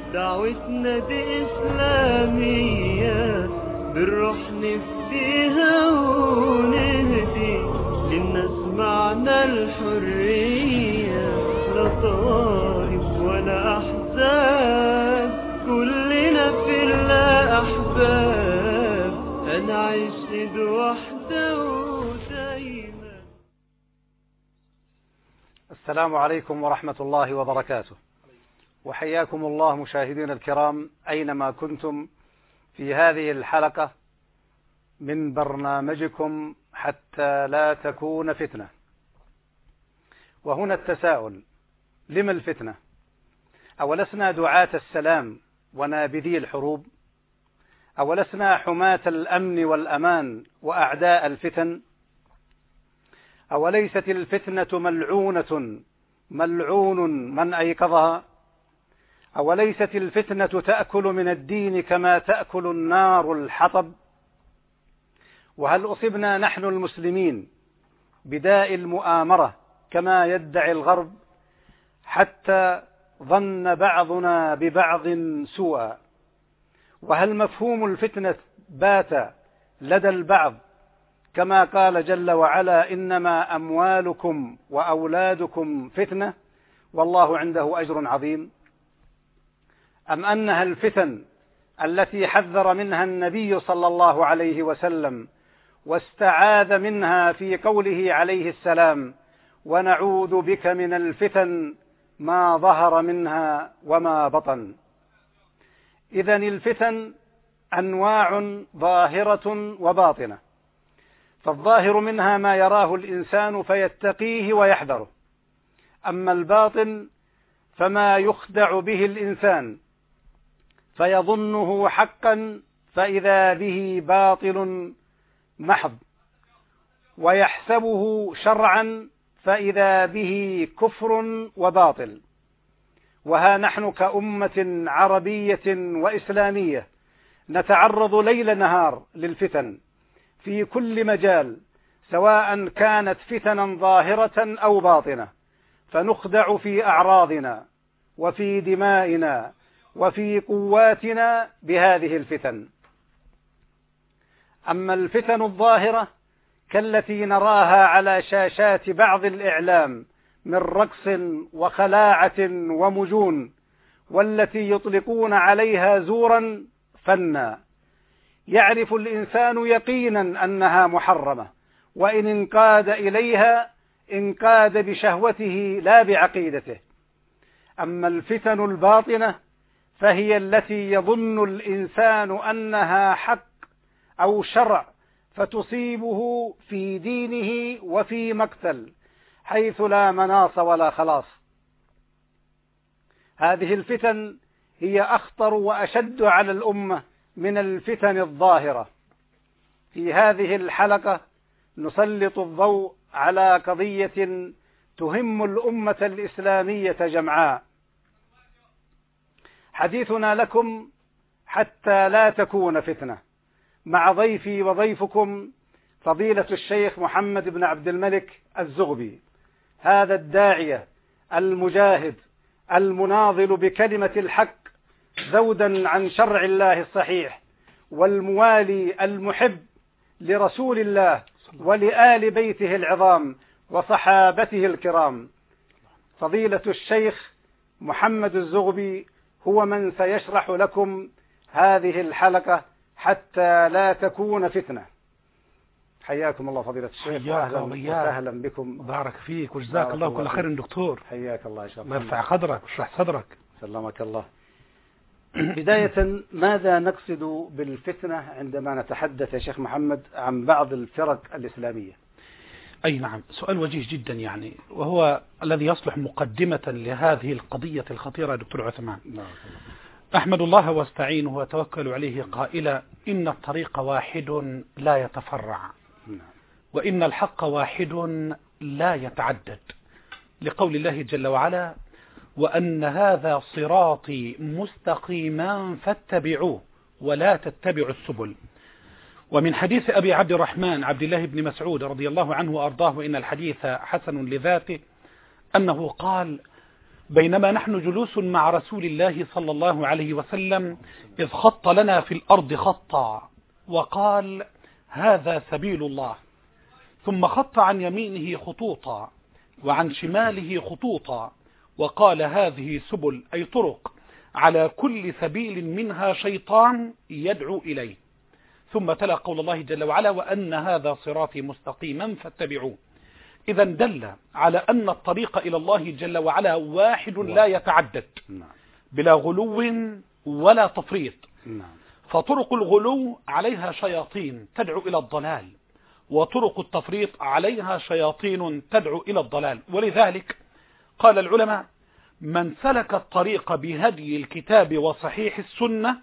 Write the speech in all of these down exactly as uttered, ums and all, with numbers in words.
دعوتنا دي إسلامية بالروح نفديها ونهدي للناس معنى الحرية، لا طائف ولا أحزاب، كلنا في الله أحباب، أنا عشت وحده ودايما. السلام عليكم ورحمة الله وبركاته، وحياكم الله مشاهدين الكرام أينما كنتم في هذه الحلقة من برنامجكم حتى لا تكون فتنة. وهنا التساؤل: لما الفتنة؟ أولسنا دعاة السلام ونابذي الحروب؟ أولسنا حماة الأمن والأمان وأعداء الفتن؟ أوليست الفتنة ملعونة ملعون من أيقظها؟ أوليست الفتنة تأكل من الدين كما تأكل النار الحطب؟ وهل أصبنا نحن المسلمين بداء المؤامرة كما يدعي الغرب، حتى ظن بعضنا ببعض سوءا؟ وهل مفهوم الفتنة بات لدى البعض كما قال جل وعلا: إنما أموالكم وأولادكم فتنة والله عنده أجر عظيم؟ أم أنها الفتن التي حذر منها النبي صلى الله عليه وسلم واستعاذ منها في قوله عليه السلام: ونعوذ بك من الفتن ما ظهر منها وما بطن؟ إذن الفتن أنواع ظاهرة وباطنة، فالظاهر منها ما يراه الإنسان فيتقيه ويحذره، أما الباطن فما يخدع به الإنسان فيظنه حقا فإذا به باطل محض، ويحسبه شرعا فإذا به كفر وباطل. وها نحن كأمة عربية وإسلامية نتعرض ليل نهار للفتن في كل مجال، سواء كانت فتنا ظاهرة أو باطنة، فنخدع في أعراضنا وفي دمائنا وفي قواتنا بهذه الفتن. أما الفتن الظاهرة كالتي نراها على شاشات بعض الإعلام من رقص وخلاعة ومجون، والتي يطلقون عليها زورا فنا، يعرف الإنسان يقينا أنها محرمة، وإن انقاد إليها انقاد بشهوته لا بعقيدته. أما الفتن الباطنة فهي التي يظن الإنسان أنها حق أو شرع، فتصيبه في دينه وفي مقتل حيث لا مناص ولا خلاص. هذه الفتن هي أخطر وأشد على الأمة من الفتن الظاهرة. في هذه الحلقة نسلط الضوء على قضية تهم الأمة الإسلامية جمعاء. حديثنا لكم حتى لا تكون فتنة، مع ضيفي وضيفكم فضيلة الشيخ محمد بن عبد الملك الزغبي، هذا الداعية المجاهد المناضل بكلمة الحق ذودا عن شرع الله الصحيح، والموالي المحب لرسول الله ولآل بيته العظام وصحابته الكرام. فضيلة الشيخ محمد الزغبي هو من سيشرح لكم هذه الحلقة حتى لا تكون فتنة. حياكم الله فضيلة الشيخ، وأهلا وسهلا بكم. بارك فيك وجزاك الله كل خير دكتور. حياك الله يا شيخ، الله يرفع قدرك ويشرح صدرك. سلمك الله. بداية، ماذا نقصد بالفتنة عندما نتحدث يا شيخ محمد عن بعض الفرق الإسلامية؟ أي نعم، سؤال وجيه جدا يعني، وهو الذي يصلح مقدمة لهذه القضية الخطيرة يا دكتور عثمان. أحمد الله واستعينه وتوكل عليه قائلا: إن الطريق واحد لا يتفرع، وإن الحق واحد لا يتعدد، لقول الله جل وعلا: وأن هذا صراطي مستقيما فاتبعوه ولا تتبعوا السبل. ومن حديث أبي عبد الرحمن عبد الله بن مسعود رضي الله عنه وأرضاه، وإن الحديث حسن لذاته، أنه قال: بينما نحن جلوس مع رسول الله صلى الله عليه وسلم إذ خط لنا في الأرض خطا وقال هذا سبيل الله، ثم خط عن يمينه خطوطا وعن شماله خطوطا وقال هذه سبل أي طرق، على كل سبيل منها شيطان يدعو إليه، ثم تلا قول الله جل وعلا وأن هذا صراطي مستقيما فاتبعوه. إذا دل على أن الطريق إلى الله جل وعلا واحد لا يتعدد بلا غلو ولا تفريط. فطرق الغلو عليها شياطين تدعو إلى الضلال، وطرق التفريط عليها شياطين تدعو إلى الضلال. ولذلك قال العلماء من سلك الطريق بهدي الكتاب وصحيح السنة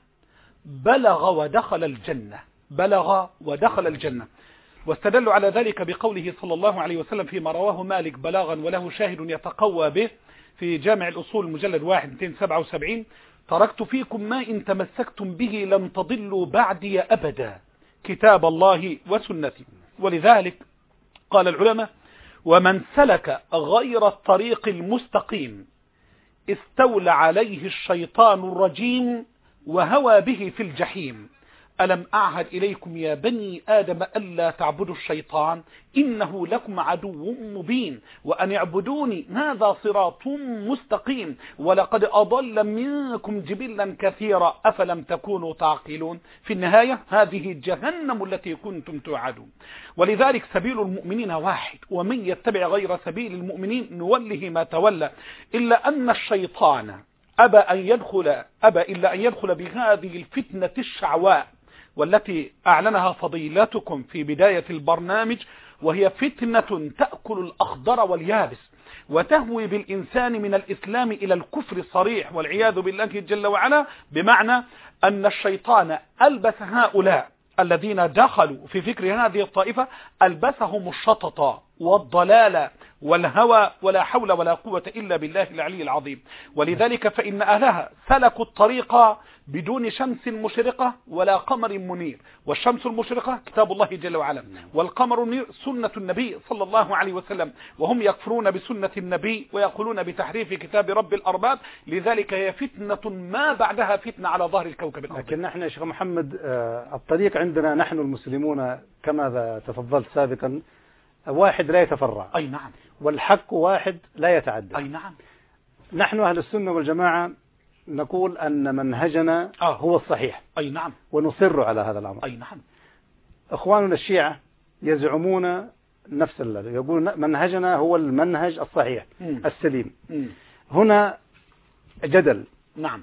بلغ ودخل الجنة، بلغ ودخل الجنة. واستدلوا على ذلك بقوله صلى الله عليه وسلم فيما رواه مالك بلاغا وله شاهد يتقوى به في جامع الأصول مجلد واحد مئتين وسبعة وسبعين: تركت فيكم ما إن تمسكتم به لن تضلوا بعدي أبدا، كتاب الله وسنتي. ولذلك قال العلماء ومن سلك غير الطريق المستقيم استولى عليه الشيطان الرجيم وهوى به في الجحيم. ألم أعهد إليكم يا بني آدم ألا تعبدوا الشيطان إنه لكم عدو مبين وأن اعبدوني هذا صراط مستقيم ولقد أضل منكم جبلا كثيرا أفلم تكونوا تعقلون. في النهاية هذه جهنم التي كنتم توعدون. ولذلك سبيل المؤمنين واحد، ومن يتبع غير سبيل المؤمنين نوله ما تولى، إلا أن الشيطان أبى أن يدخل أبى إلا أن يدخل بهذه الفتنة الشعواء والتي أعلنها فضيلتكم في بداية البرنامج، وهي فتنة تأكل الأخضر واليابس وتهوي بالإنسان من الإسلام إلى الكفر الصريح والعياذ بالله جل وعلا، بمعنى أن الشيطان ألبس هؤلاء الذين دخلوا في فكر هذه الطائفة ألبسهم الشطط والضلال والهوى ولا حول ولا قوة إلا بالله العلي العظيم. ولذلك فإن أهلها سلكوا الطريق بدون شمس مشرقة ولا قمر منير، والشمس المشرقة كتاب الله جل وعلا، والقمر المنير سنة النبي صلى الله عليه وسلم، وهم يكفرون بسنة النبي ويقولون بتحريف كتاب رب الأرباب. لذلك هي فتنة ما بعدها فتنة على ظهر الكوكب الأرض. لكن نحن يا شيخ محمد الطريق عندنا نحن المسلمون كما تفضلت سابقا واحد لا يتفرع. أي نعم. والحق واحد لا يتعدى. أي نعم. نحن أهل السنة والجماعة نقول أن منهجنا آه. هو الصحيح. أي نعم. ونصر على هذا الأمر. أي نعم. إخواننا الشيعة يزعمون نفس الذي يقول منهجنا هو المنهج الصحيح م. السليم. م. هنا جدل. نعم.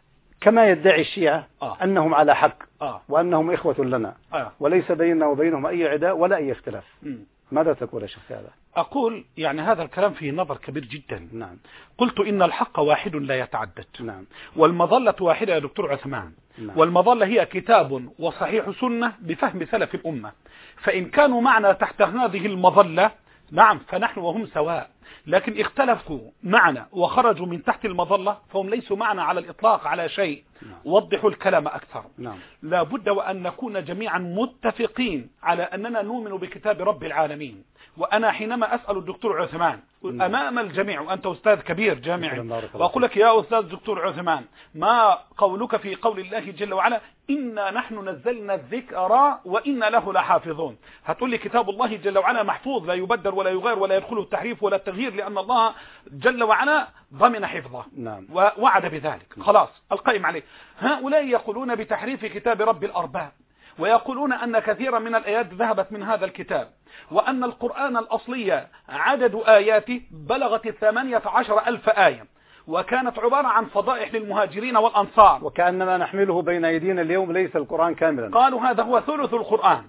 كما يدعي الشيعة آه. أنهم على حق آه. وأنهم إخوة لنا آه. وليس بيننا وبينهم أي عداء ولا أي اختلاف. م. ماذا تقول يا شيخ هذا؟ أقول يعني هذا الكلام فيه نظر كبير جدا. نعم. قلت إن الحق واحد لا يتعدد. نعم. والمظلة واحدة يا دكتور عثمان. نعم. والمظلة هي كتاب وصحيح سنة بفهم سلف الأمة، فإن كانوا معنا تحت هذه المظلة نعم فنحن وهم سواء، لكن اختلفوا معنا وخرجوا من تحت المظلة فهم ليسوا معنا على الإطلاق على شيء. نعم. وضحوا الكلام أكثر. نعم. لا بد وأن نكون جميعا متفقين على أننا نؤمن بكتاب رب العالمين. وأنا حينما أسأل الدكتور عثمان نعم. أمام الجميع وأنت أستاذ كبير جامعي وأقول لك يا أستاذ دكتور عثمان ما قولك في قول الله جل وعلا إنا نحن نزلنا الذكر وإنا له لحافظون، هتقول لي كتاب الله جل وعلا محفوظ لا يبدل ولا يغير ولا يدخله التحريف ولا التغيير لأن الله جل وعلا ضمن حفظه. نعم. ووعد بذلك. خلاص القائم عليه. هؤلاء يقولون بتحريف كتاب رب الأرباب ويقولون أن كثيرا من الآيات ذهبت من هذا الكتاب، وأن القرآن الأصلي عدد آياته بلغت ثمانية عشر ألف آية، وكانت عبارة عن فضائح للمهاجرين والأنصار، وكأنما نحمله بين أيدينا اليوم ليس القرآن كاملا. قالوا هذا هو ثلث القرآن.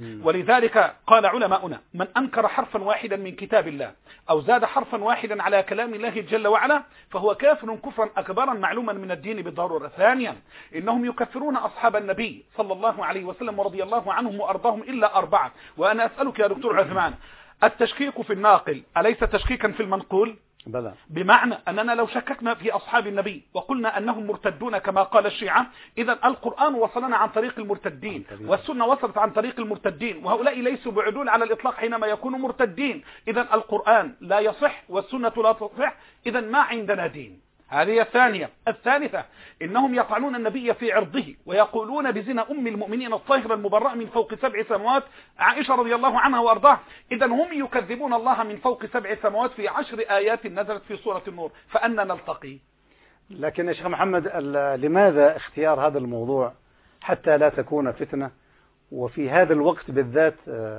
ولذلك قال علماؤنا من أنكر حرفا واحدا من كتاب الله أو زاد حرفا واحدا على كلام الله جل وعلا فهو كافر كفرا أكبرا معلوما من الدين بالضرورة. ثانيا إنهم يكفرون أصحاب النبي صلى الله عليه وسلم ورضي الله عنهم وأرضاهم إلا أربعة. وأنا أسألك يا دكتور عثمان التشكيك في الناقل أليس تشكيكا في المنقول؟ بلى. بمعنى أننا لو شككنا في أصحاب النبي وقلنا أنهم مرتدون كما قال الشيعة، إذا القرآن وصلنا عن طريق المرتدين والسنة وصلت عن طريق المرتدين، وهؤلاء ليسوا بعدول على الإطلاق حينما يكونوا مرتدين. إذا القرآن لا يصح والسنة لا تصح، إذا ما عندنا دين. هذه الثانية. الثالثة إنهم يطعنون النبي في عرضه ويقولون بزنا أم المؤمنين الطاهرة المبرأة من فوق سبع سماوات عائشة رضي الله عنها وأرضاها. إذا هم يكذبون الله من فوق سبع سماوات في عشر آيات نزلت في سورة النور، فأنا نلتقي. لكن يا شيخ محمد، لماذا اختيار هذا الموضوع حتى لا تكون فتنة؟ وفي هذا الوقت بالذات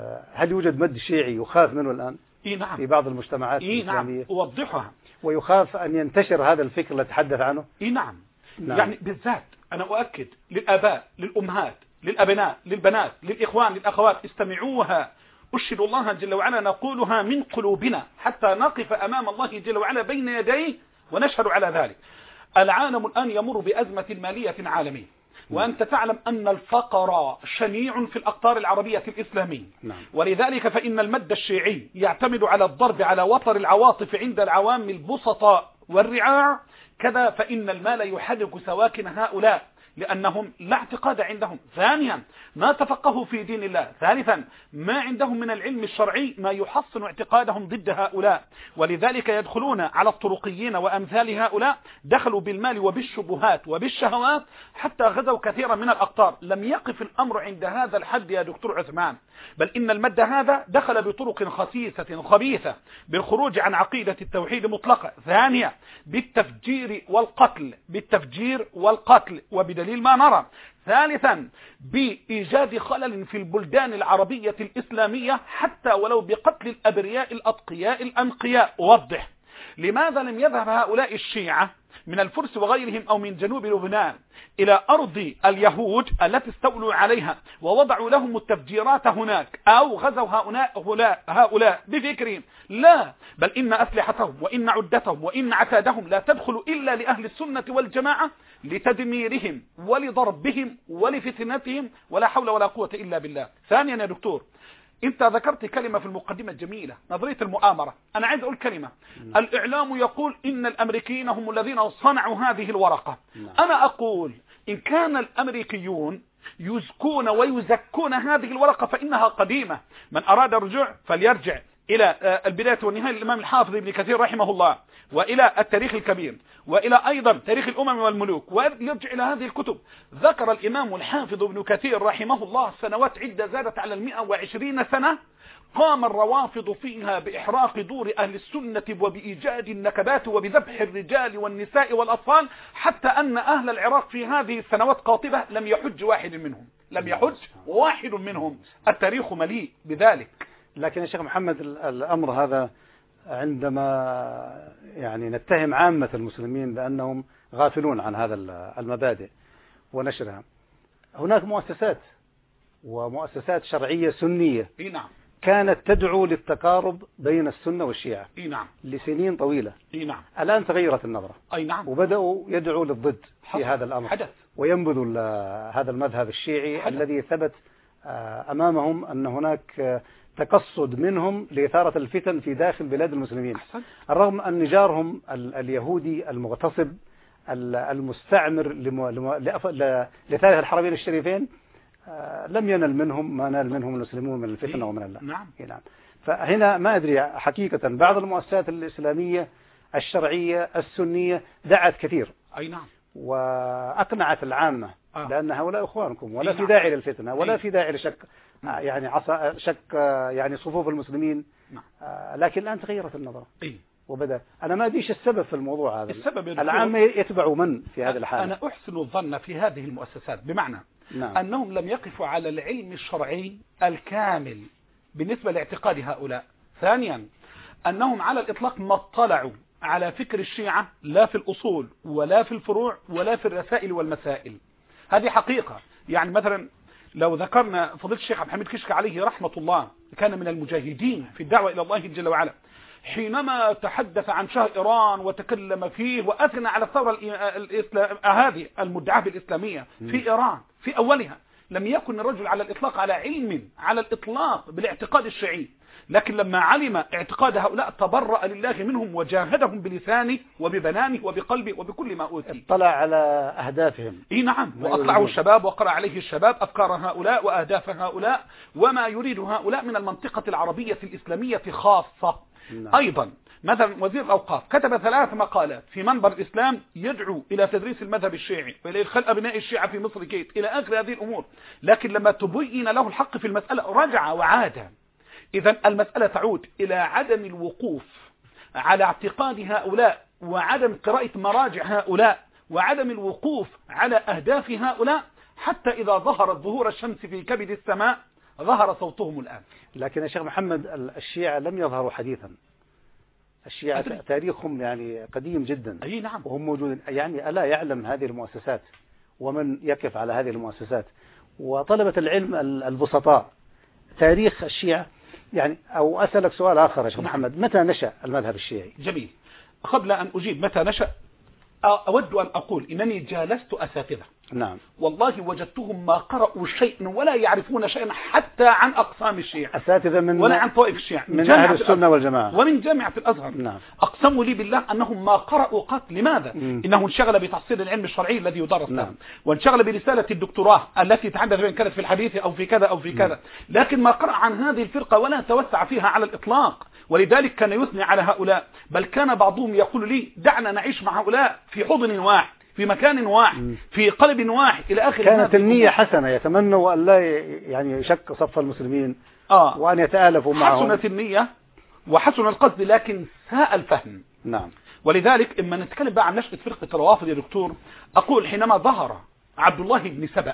هل يوجد مد شيعي يخاف منه الآن إيه نعم. في بعض المجتمعات إيه الإسلامية؟ نعم. أوضحها. ويخاف أن ينتشر هذا الفكر اللي تحدث عنه. إيه نعم. نعم. يعني بالذات أنا أؤكد للآباء للأمهات للأبناء للبنات للإخوان للأخوات، استمعوها، أشهد الله جل وعلا نقولها من قلوبنا حتى نقف أمام الله جل وعلا بين يديه ونشهد على ذلك. العالم الآن يمر بأزمة مالية عالمية، وأنت تعلم أن الفقر شنيع في الأقطار العربية الإسلامية. نعم. ولذلك فإن المد الشيعي يعتمد على الضرب على وتر العواطف عند العوام البسطاء والرعاع، كذا فإن المال يحرك سواكن هؤلاء لأنهم لا اعتقاد عندهم. ثانيا ما تفقهوا في دين الله. ثالثا ما عندهم من العلم الشرعي ما يحصن اعتقادهم ضد هؤلاء، ولذلك يدخلون على الطرقيين وأمثال هؤلاء، دخلوا بالمال وبالشبهات وبالشهوات حتى غزوا كثيرا من الأقطار. لم يقف الأمر عند هذا الحد يا دكتور عثمان، بل إن المد هذا دخل بطرق خسيسة خبيثة بالخروج عن عقيدة التوحيد مطلقة. ثانيا بالتفجير والقتل، بالتفجير والقتل وبدليل ما نرى. ثالثا بإيجاد خلل في البلدان العربية الإسلامية حتى ولو بقتل الأبرياء الأتقياء الأنقياء. أوضح لماذا لم يذهب هؤلاء الشيعة من الفرس وغيرهم أو من جنوب لبنان إلى أرض اليهود التي استولوا عليها ووضعوا لهم التفجيرات هناك، أو غزوا هؤلاء هؤلاء بفكرهم؟ لا، بل إن أسلحتهم وإن عدتهم وإن عتادهم لا تدخل إلا لأهل السنة والجماعة لتدميرهم ولضربهم ولفتنتهم، ولا حول ولا قوة إلا بالله. ثانيا يا دكتور، انت ذكرت كلمة في المقدمة الجميلة، نظرية المؤامرة. انا عايز اقول كلمة. م. الاعلام يقول ان الامريكيين هم الذين صنعوا هذه الورقة. م. انا اقول ان كان الامريكيون يزكون ويزكون هذه الورقة فانها قديمة. من اراد الرجوع فليرجع الى البداية والنهاية للامام الحافظ ابن كثير رحمه الله، والى التاريخ الكبير، والى ايضا تاريخ الامم والملوك، ويرجع الى هذه الكتب. ذكر الامام الحافظ ابن كثير رحمه الله سنوات عدة زادت على المئة وعشرين سنة قام الروافض فيها بإحراق دور أهل السنة وبإيجاد النكبات وبذبح الرجال والنساء والأطفال، حتى أن أهل العراق في هذه السنوات قاطبة لم يحج واحد منهم، لم يحج واحد منهم. التاريخ مليء بذلك. لكن يا شيخ محمد، الأمر هذا عندما يعني نتهم عامة المسلمين بأنهم غافلون عن هذا المبادئ ونشرها، هناك مؤسسات ومؤسسات شرعية سنية إيه نعم. كانت تدعو للتقارب بين السنة والشيعة إيه نعم. لسنين طويلة. إيه نعم. الآن تغيرت النظرة. أي نعم. وبدأوا يدعوا للضد في هذا الأمر. حدث. وينبذوا هذا المذهب الشيعي حدث. الذي ثبت أمامهم أن هناك تقصد منهم لإثارة الفتن في داخل بلاد المسلمين. أحسن. الرغم أن نجارهم اليهودي المغتصب المستعمر لثالث الحرمين الشريفين لم ينل منهم ما نال منهم المسلمون من الفتنة ومن الله. نعم. نعم. فهنا ما أدري حقيقة، بعض المؤسسات الإسلامية الشرعية السنية دعت كثير. أي نعم. وأقنعت العامة آه. لأن هؤلاء إخوانكم، ولا نعم. في داعي للفتنة، ولا أي. في داعي لشك يعني عصا شك يعني صفوف المسلمين. نعم. لكن الآن تغيرت النظرة. أي. وبدأ أنا ما أدريش السبب في الموضوع هذا. السبب العامة يتبعوا من في هذه الحالة؟ أنا أحسن الظن في هذه المؤسسات بمعنى نعم. أنهم لم يقفوا على العلم الشرعي الكامل بالنسبة لاعتقاد هؤلاء. ثانيا أنهم على الإطلاق ما اطلعوا على فكر الشيعة لا في الأصول ولا في الفروع ولا في الرسائل والمسائل. هذه حقيقة. يعني مثلا لو ذكرنا فضيلة الشيخ عبد الحميد كشك عليه رحمة الله، كان من المجاهدين في الدعوة إلى الله جل وعلا، حينما تحدث عن شاه إيران وتكلم فيه وأثنى على الثورة الإسلام هذه المدعاة بالإسلامية في إيران في أولها، لم يكن الرجل على الإطلاق على علم على الإطلاق بالاعتقاد الشيعي. لكن لما علم اعتقاد هؤلاء تبرأ لله منهم وجاهدهم بلسانه وببنانه وبقلبه وبكل ما أوتي. اطلع على أهدافهم. إيه نعم، وأطلعوا الشباب وقرأ عليه الشباب أفكار هؤلاء وأهداف هؤلاء وما يريد هؤلاء من المنطقة العربية الإسلامية خاصة. نعم. أيضا مثلا وزير الأوقاف كتب ثلاث مقالات في منبر الإسلام يدعو إلى تدريس المذهب الشيعي وإلى إدخال أبناء الشيعة في مصر كيت إلى آخر هذه الأمور، لكن لما تبين له الحق في المسألة رجع وعاد. إذن المسألة تعود إلى عدم الوقوف على اعتقاد هؤلاء وعدم قراءة مراجع هؤلاء وعدم الوقوف على أهداف هؤلاء، حتى إذا ظهرت ظهور الشمس في كبد السماء ظهر صوتهم الآن. لكن يا شيخ محمد الشيعة لم يظهروا حديثا، الشيعة أدري. تاريخهم يعني قديم جدا. أي نعم. وهم موجودين، يعني ألا يعلم هذه المؤسسات ومن يقف على هذه المؤسسات وطلبة العلم البسطاء تاريخ الشيعة يعني. أو أسألك سؤال آخر يا شيخ محمد، متى نشأ المذهب الشيعي؟ جميل. قبل أن أجيب متى نشأ أود أن أقول إنني جالست أساتذة. نعم. والله وجدتهم ما قرأوا شيئا ولا يعرفون شيئا حتى عن أقسام الشيعة، أساتذة من ولا عن طوائف الشيعة، من, من أهل السنة والجماعة ومن جامعة الأزهر. نعم. أقسموا لي بالله أنهم ما قرأوا قط. لماذا؟ م. إنه انشغل بتحصيل العلم الشرعي الذي يدرس. نعم. وانشغل برسالة الدكتوراه التي تحدث بين كانت في الحديث أو في كذا أو في كذا. م. لكن ما قرأ عن هذه الفرقة ولا توسع فيها على الإطلاق، ولذلك كان يثني على هؤلاء، بل كان بعضهم يقول لي دعنا نعيش مع هؤلاء في حضن واحد في مكان واحد في قلب واحد إلى آخر. كانت النية حسنة، يتمنوا أن لا يعني يشك صف المسلمين آه. وأن يتآلفوا معهم. حسنت النية وحسن القصد لكن ساء الفهم. نعم. ولذلك إما نتكلم بقى عن نشأة فرقة الروافض يا دكتور، أقول حينما ظهر عبد الله بن سبأ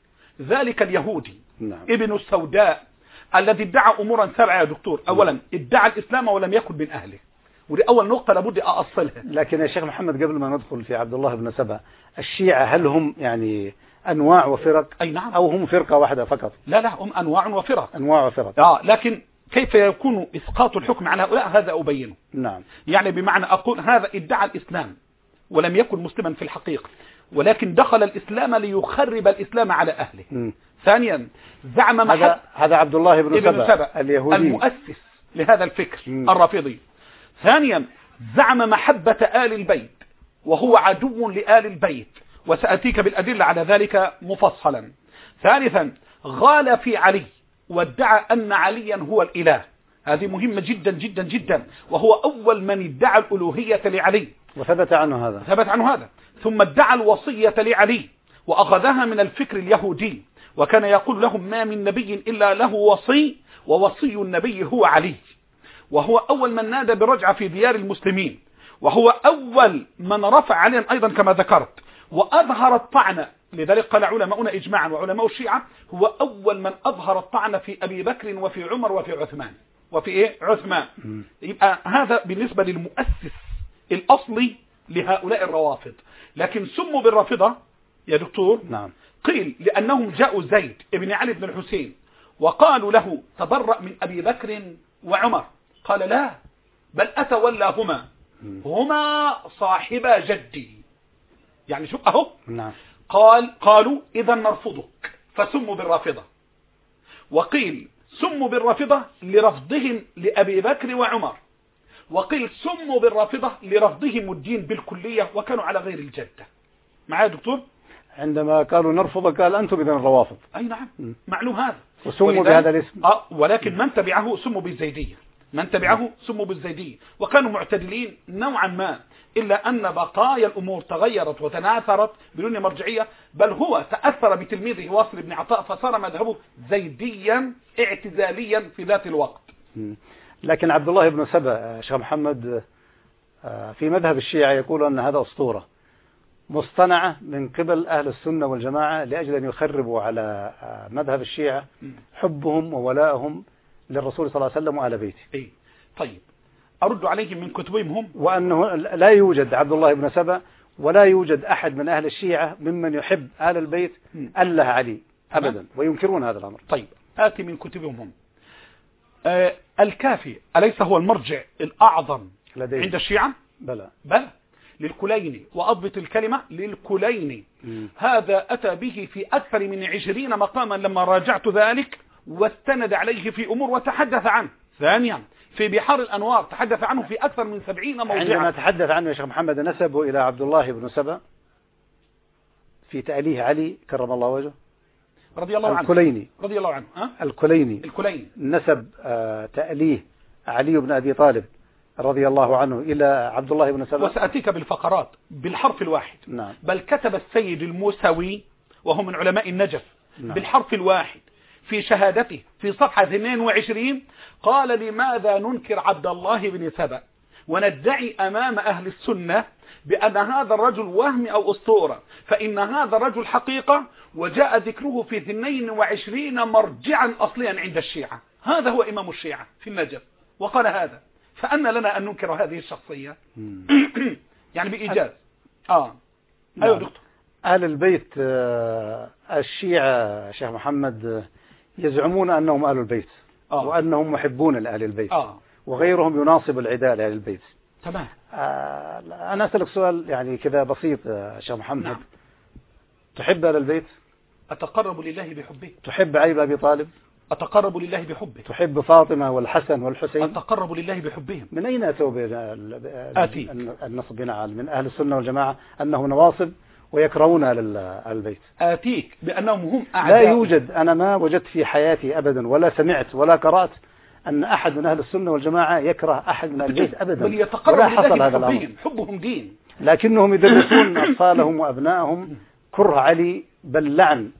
ذلك اليهودي. نعم. ابن السوداء الذي ادعى أمورا سبعة يا دكتور. أولا نعم. ادعى الإسلام ولم يكن من أهله، ودي أول نقطة لابد أصلها. لكن يا شيخ محمد قبل ما ندخل في عبد الله بن سبأ، الشيعة هل هم يعني أنواع وفرق؟ أي نعم. أو هم فرقة واحدة فقط؟ لا لا، هم أنواع وفرق. أنواع وفرق. آه لكن كيف يكون إسقاط الحكم على هؤلاء هذا أبينه. نعم. يعني بمعنى أقول هذا ادعى الإسلام ولم يكن مسلما في الحقيقة، ولكن دخل الإسلام ليخرب الإسلام على أهله. م. ثانيا زعم هذا هذا عبد الله بن سبأ, سبأ اليهودي المؤسس لهذا الفكر م. الرافضي. ثانيا زعم محبة آل البيت وهو عدو لآل البيت، وسأتيك بالأدلة على ذلك مفصلا. ثالثا غال في علي وادعى أن عليا هو الإله، هذه مهمة جدا جدا جدا، وهو أول من ادعى الألوهية لعلي وثبت عنه هذا ثبت عنه هذا ثم ادعى الوصية لعلي وأخذها من الفكر اليهودي، وكان يقول لهم ما من نبي إلا له وصي ووصي النبي هو علي، وهو أول من نادى بالرجعة في ديار المسلمين، وهو أول من رفع عليا أيضا كما ذكرت وأظهر الطعن. لذلك قال علماؤنا إجماعا وعلماء الشيعة هو أول من أظهر الطعن في أبي بكر وفي عمر وفي عثمان وفي إيه عثمان. يبقى هذا بالنسبة للمؤسس الأصلي لهؤلاء الروافض. لكن سموا بالرافضة يا دكتور نعم. قيل لأنهم جاءوا زيد ابن علي بن الحسين وقالوا له تبرأ من أبي بكر وعمر، قال لا بل أتولاهما هما صاحبا جدي. يعني شوف أهو نعم. قال قالوا إذا نرفضك فسموا بالرافضة. وقيل سموا بالرافضة لرفضهم لأبي بكر وعمر، وقيل سموا بالرافضة لرفضهم الدين بالكلية وكانوا على غير الجدة. معايا دكتور؟ عندما قالوا نرفض قال أنتم إذن الروافض. أي نعم م. معلوم هذا. وسموا بهذا الاسم. آه ولكن من تبعه سموا بالزيدية، من تبعه سموا بالزيدية، وكانوا معتدلين نوعا ما، إلا أن بقايا الأمور تغيرت وتناثرت بدون مرجعية، بل هو تأثر بتلميذه واصل بن عطاء فصار مذهبه زيديا اعتزاليا في ذات الوقت. م. لكن عبد الله بن سبأ شيخ محمد في مذهب الشيعة يقول أن هذا أسطورة مصطنعة من قبل أهل السنة والجماعة لأجل أن يخربوا على مذهب الشيعة حبهم وولائهم للرسول صلى الله عليه وسلم وآل بيته. إيه؟ طيب أرد عليهم من كتبهم هم وأنه لا يوجد عبد الله بن سبأ ولا يوجد أحد من أهل الشيعة ممن يحب آل البيت أله علي أبدا، وينكرون هذا الأمر. طيب آتي من كتبهم هم. آه الكافي أليس هو المرجع الأعظم لديه عند الشيعة؟ بلى بلى للكليني، وأضبط الكلمة للكليني. م. هذا أتى به في أكثر من عشرين مقاما لما راجعت ذلك واستند عليه في أمور وتحدث عنه، ثانيا في بحار الأنوار تحدث عنه في أكثر من سبعين موضعا. عندما تحدث عنه يا شيخ محمد نسبه إلى عبد الله بن سبأ في تأليه علي كرم الله وجهه رضي الله عنه الكليني رضي الله عنه أه؟ الكليني الكليني نسب آه تأليه علي بن أبي طالب رضي الله عنه إلى عبد الله بن سبأ. وسأتيك بالفقرات بالحرف الواحد. نعم. بل كتب السيد الموسوي وهو من علماء النجف. نعم. بالحرف الواحد في شهادته في صفحة اثنين وعشرين قال: لماذا ننكر عبد الله بن سبأ وندعي أمام أهل السنة بأن هذا الرجل وهم أو أسطورة، فإن هذا الرجل حقيقة وجاء ذكره في اثنين وعشرين مرجعا أصليا عند الشيعة. هذا هو إمام الشيعة في النجف وقال هذا، فأن لنا أن ننكر هذه الشخصية يعني بإيجاز. آه أيوة دكتور. أهل البيت الشيعة شيخ محمد يزعمون أنهم أهل البيت آه. وأنهم محبون لأهل البيت آه. وغيرهم يناصب العداء لأهل البيت. تمام. آه أنا أسألك سؤال يعني كذا بسيط شيخ محمد. نعم. تحب أهل البيت؟ أتقرب لله بحبه. تحب علي بن أبي طالب؟ أتقرب لله بحبه. تحب فاطمة والحسن والحسين؟ أتقرب لله بحبهم. من أين أتوا النصب بناء من أهل السنة والجماعة أنهم نواصب ويكرهون أهل البيت؟ آتيك بأنهم هم أعداء. لا يوجد، أنا ما وجدت في حياتي أبدا ولا سمعت ولا قرأت أن أحد من أهل السنة والجماعة يكره أحد من البيت أبدا. بل يتقرب ولا حصل هذا الأمر. الأمر. حبهم دين. لكنهم يدرسون أطفالهم وأبنائهم كره علي، بل لعن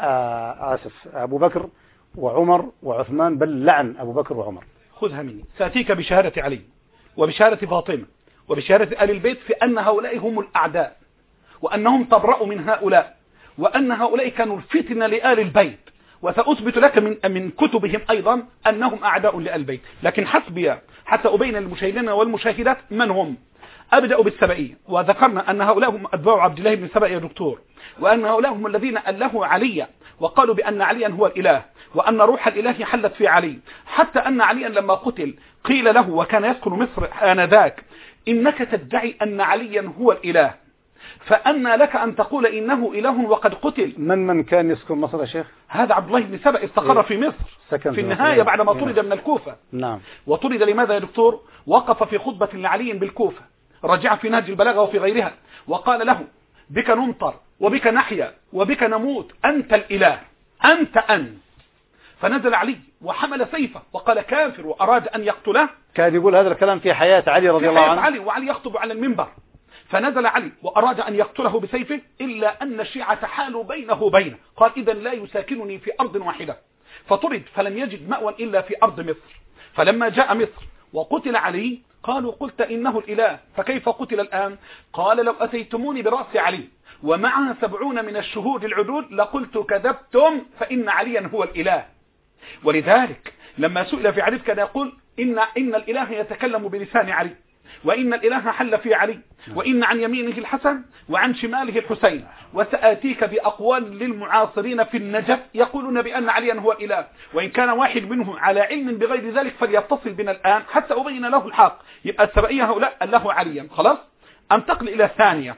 آه آسف أبو بكر وعمر وعثمان، بل لعن أبو بكر وعمر. خذها مني. سأتيك بشهادة علي وبشهادة فاطمة وبشهادة آل البيت في أن هؤلاء هم الأعداء، وأنهم تبرأوا من هؤلاء، وأن هؤلاء كانوا الفتنة لآل البيت، وسأثبت لك من من كتبهم أيضا أنهم أعداء لآل البيت. لكن حسبي حتى أبين للمشاهدين والمشاهدات من هم. أبدأ بالسبئية، وذكرنا أن هؤلاء هم أتباع عبد الله بن سبأ يا دكتور، وأن هؤلاء هم الذين ألهوا عليا وقالوا بأن عليا هو الإله، وأن روح الإله حلت في علي، حتى أن عليا لما قتل قيل له وكان يسكن مصر آنذاك: إنك تدعي أن عليا هو الإله، فأن لك أن تقول إنه إله وقد قتل. من من كان يسكن مصر يا شيخ؟ هذا عبد الله بن سبأ استقر إيه؟ في مصر في النهاية بعد ما طرد من الكوفة. نعم. وطرد لماذا يا دكتور؟ وقف في خطبة لعلي بالكوفة، رجع في نهج البلاغة وفي غيرها، وقال له: بك نمطر وبك نحيا وبك نموت، أنت الإله، أنت أن. فنزل علي وحمل سيفه وقال كافر، وأراد أن يقتله. كان يقول هذا الكلام في حياة علي رضي الله عنه. علي وعلي يخطب على المنبر، فنزل علي وأراد أن يقتله بسيفه، إلا أن الشيعة حالوا بينه وبينه، قال: إذا لا يساكنني في أرض واحدة. فطرد فلم يجد مأوى إلا في أرض مصر. فلما جاء مصر وقتل علي قالوا: قلت إنه الإله، فكيف قتل الآن؟ قال: لو أتيتموني برأس علي ومعها سبعون من الشهود العدول لقلت كذبتم، فإن عليا هو الإله. ولذلك لما سئل في علي كان يقول: إن, إن الإله يتكلم بلسان علي، وإن الإله حل في علي، وإن عن يمينه الحسن وعن شماله الحسين. وسآتيك بأقوال للمعاصرين في النجف يقولون بأن عليا هو الإله، وإن كان واحد منهم على علم بغير ذلك فليتصل بنا الآن حتى أبين له الحق. يبقى السبئية هؤلاء الله عليا. خلاص. أنتقل إلى الثانية،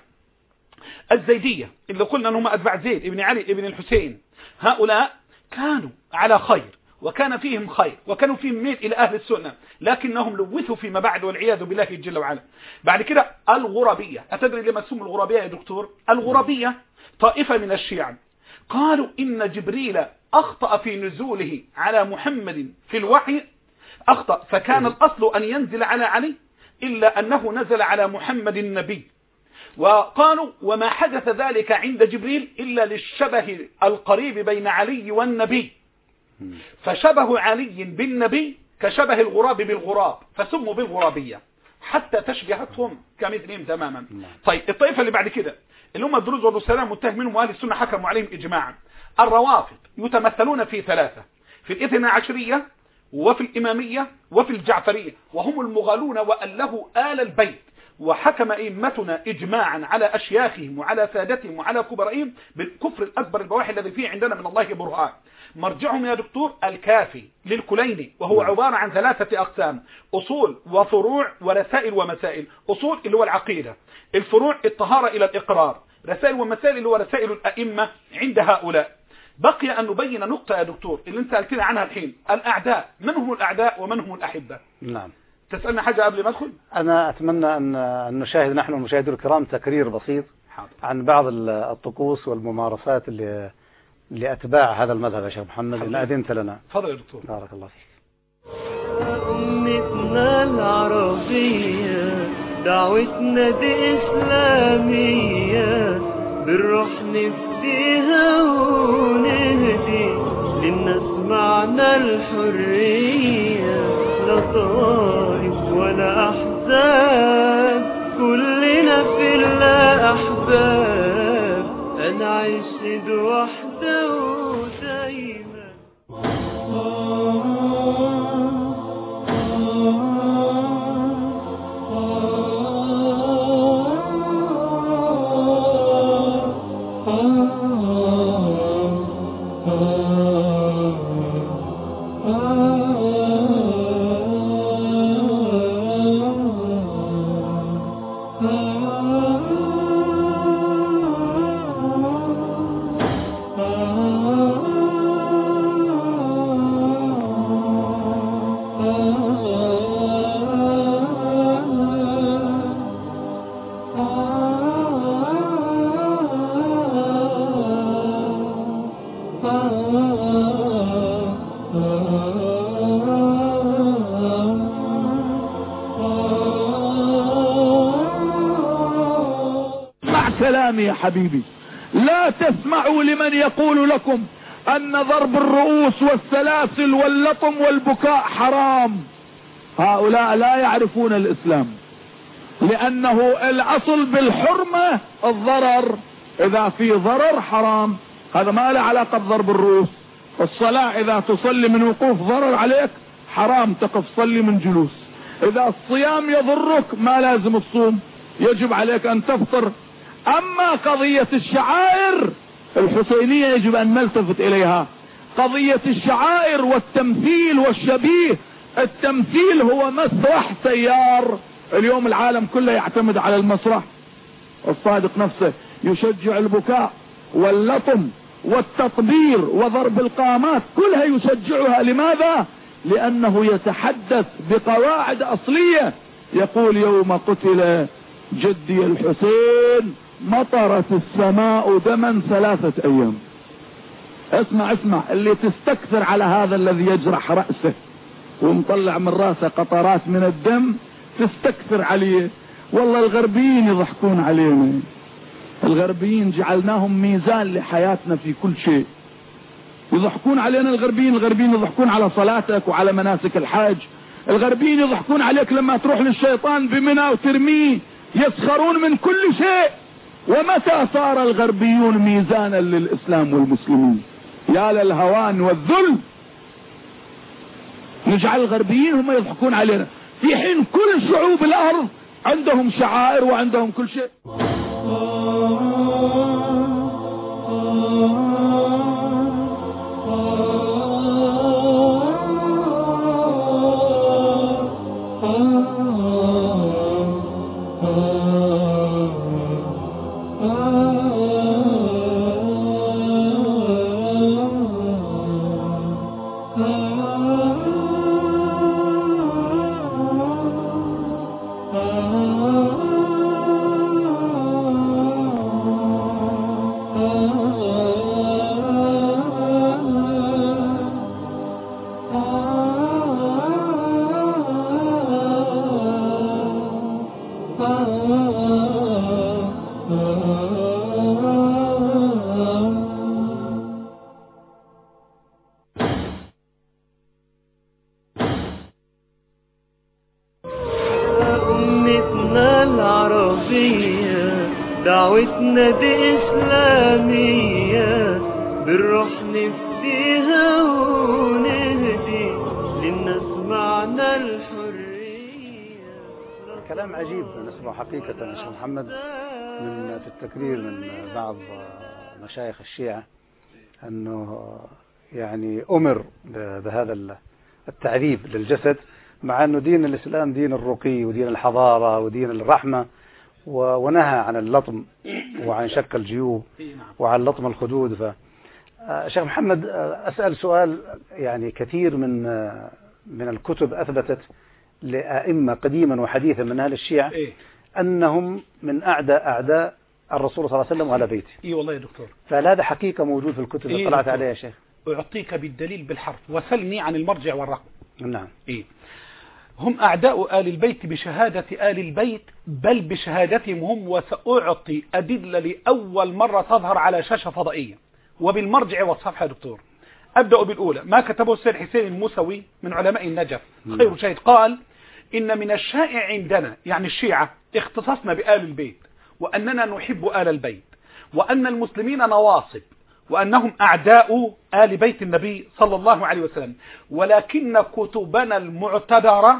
الزيدية اللي قلنا أنهم أتباع زيد ابن علي ابن الحسين. هؤلاء كانوا على خير وكان فيهم خير وكانوا فيهم ميل إلى أهل السنة، لكنهم لوثوا فيما بعد والعياذ بالله جل وعلا. بعد كده الغربية. أتدري لما سموا الغربية يا دكتور؟ الغربية طائفة من الشيعة قالوا إن جبريل أخطأ في نزوله على محمد في الوحي، أخطأ، فكان الأصل أن ينزل على علي، إلا أنه نزل على محمد النبي. وقالوا: وما حدث ذلك عند جبريل إلا للشبه القريب بين علي والنبي، فشبه علي بالنبي كشبه الغراب بالغراب، فسموا بالغرابية حتى تشبهتهم كمثلهم تماما. طيب الطائفة اللي بعد كده اللي هم الدروز والسلام متهمينهم وأهل السنة حكموا عليهم إجماعا. الروافض يتمثلون في ثلاثة: في الاثنى عشرية وفي الإمامية وفي الجعفرية، وهم المغالون وألهوا آل البيت. وحكم أئمتنا إجماعا على أشياخهم وعلى سادتهم وعلى كبرائهم بالكفر الأكبر البواحي الذي فيه عندنا من الله برهان. مرجعهم يا دكتور الكافي للكليني، وهو عبارة عن ثلاثة أقسام: أصول وفروع ورسائل ومسائل. أصول اللي هو العقيدة، الفروع الطهارة إلى الإقرار، رسائل ومسائل اللي هو رسائل الأئمة عند هؤلاء. بقي أن نبين نقطة يا دكتور اللي أنت سألتني عنها الحين، الأعداء، من هم الأعداء ومن هم الأحبة؟ نعم. تسألنا حاجة قبل ما أدخل؟ أنا أتمنى أن نشاهد نحن المشاهدين الكرام تقرير بسيط عن بعض الطقوس والممارسات اللي لأتباع هذا المذهب يا شيخ محمد، إن أذنت لنا. تفضل يا دكتور. بارك الله فيك. أمتنا العربية دعوتنا دي إسلامية، بنروح نفديها ونهدي للناس معنى الحرية، لا طائف ولا أحزاب، كلنا في الله أحباب، أنا عشت وحده ودايما. كلامي يا حبيبي، لا تسمعوا لمن يقول لكم أن ضرب الرؤوس والسلاسل واللطم والبكاء حرام. هؤلاء لا يعرفون الإسلام، لأنه الأصل بالحرمة الضرر، إذا في ضرر حرام. هذا ما له علاقة بضرب الرؤوس. الصلاة إذا تصلي من وقوف ضرر عليك حرام تقف صلي من جلوس. إذا الصيام يضرك ما لازم الصوم، يجب عليك أن تفطر. أما قضية الشعائر الحسينية يجب أن نلتفت إليها. قضية الشعائر والتمثيل والشبيه، التمثيل هو مسرح سيار. اليوم العالم كله يعتمد على المسرح. الصادق نفسه يشجع البكاء واللطم والتطبير وضرب القامات، كلها يشجعها. لماذا؟ لأنه يتحدث بقواعد أصلية. يقول يوم قتل جدي الحسين مطرت السماء دما ثلاثة أيام. اسمع اسمع، اللي تستكثر على هذا الذي يجرح رأسه ومطلع من رأسه قطرات من الدم، تستكثر عليه. والله الغربيين يضحكون علينا، الغربيين جعلناهم ميزان لحياتنا في كل شيء. يضحكون علينا الغربيين. الغربيين يضحكون على صلاتك وعلى مناسك الحج. الغربيين يضحكون عليك لما تروح للشيطان بمنى وترميه. يسخرون من كل شيء. ومتى صار الغربيون ميزانا للإسلام والمسلمين؟ يا للهوان والذل. نجعل الغربيين هم يضحكون علينا، في حين كل شعوب الأرض عندهم شعائر وعندهم كل شيء. دعوتنا دي إسلامية، بنروح نفديها ونهدي للناس معنى الحرية. كلام عجيب نسمع حقيقة يا شيخ محمد من في التكرير من بعض مشايخ الشيعة، أنه يعني أمر بهذا التعذيب للجسد، مع أنه دين الإسلام دين الرقي ودين الحضارة ودين الرحمة، ونهى عن اللطم وعن شق الجيوب وعن لطم الخدود. شيخ محمد، أسأل سؤال. يعني كثير من من الكتب أثبتت لأئمة قديما وحديثا من أهل الشيعة إيه؟ أنهم من أعداء أعداء الرسول صلى الله عليه وسلم وعلى بيته. إيه والله يا دكتور. فهل هذا حقيقة موجود في الكتب اللي إيه طلعت عليها يا شيخ؟ أعطيك بالدليل بالحرف، وسلني عن المرجع والرقم. نعم. إيه؟ هم أعداء آل البيت بشهادة آل البيت، بل بشهادتهم هم، وسأعطي أدلة لأول مرة تظهر على شاشة فضائية وبالمرجع والصفحة. دكتور، أبدأ بالأولى ما كتبه السيد حسين الموسوي من علماء النجف خير شهيد، قال: إن من الشائع عندنا، يعني الشيعة، اختصصنا بآل البيت، وأننا نحب آل البيت، وأن المسلمين نواصب، وأنهم أعداء آل بيت النبي صلى الله عليه وسلم، ولكن كتبنا المعتبرة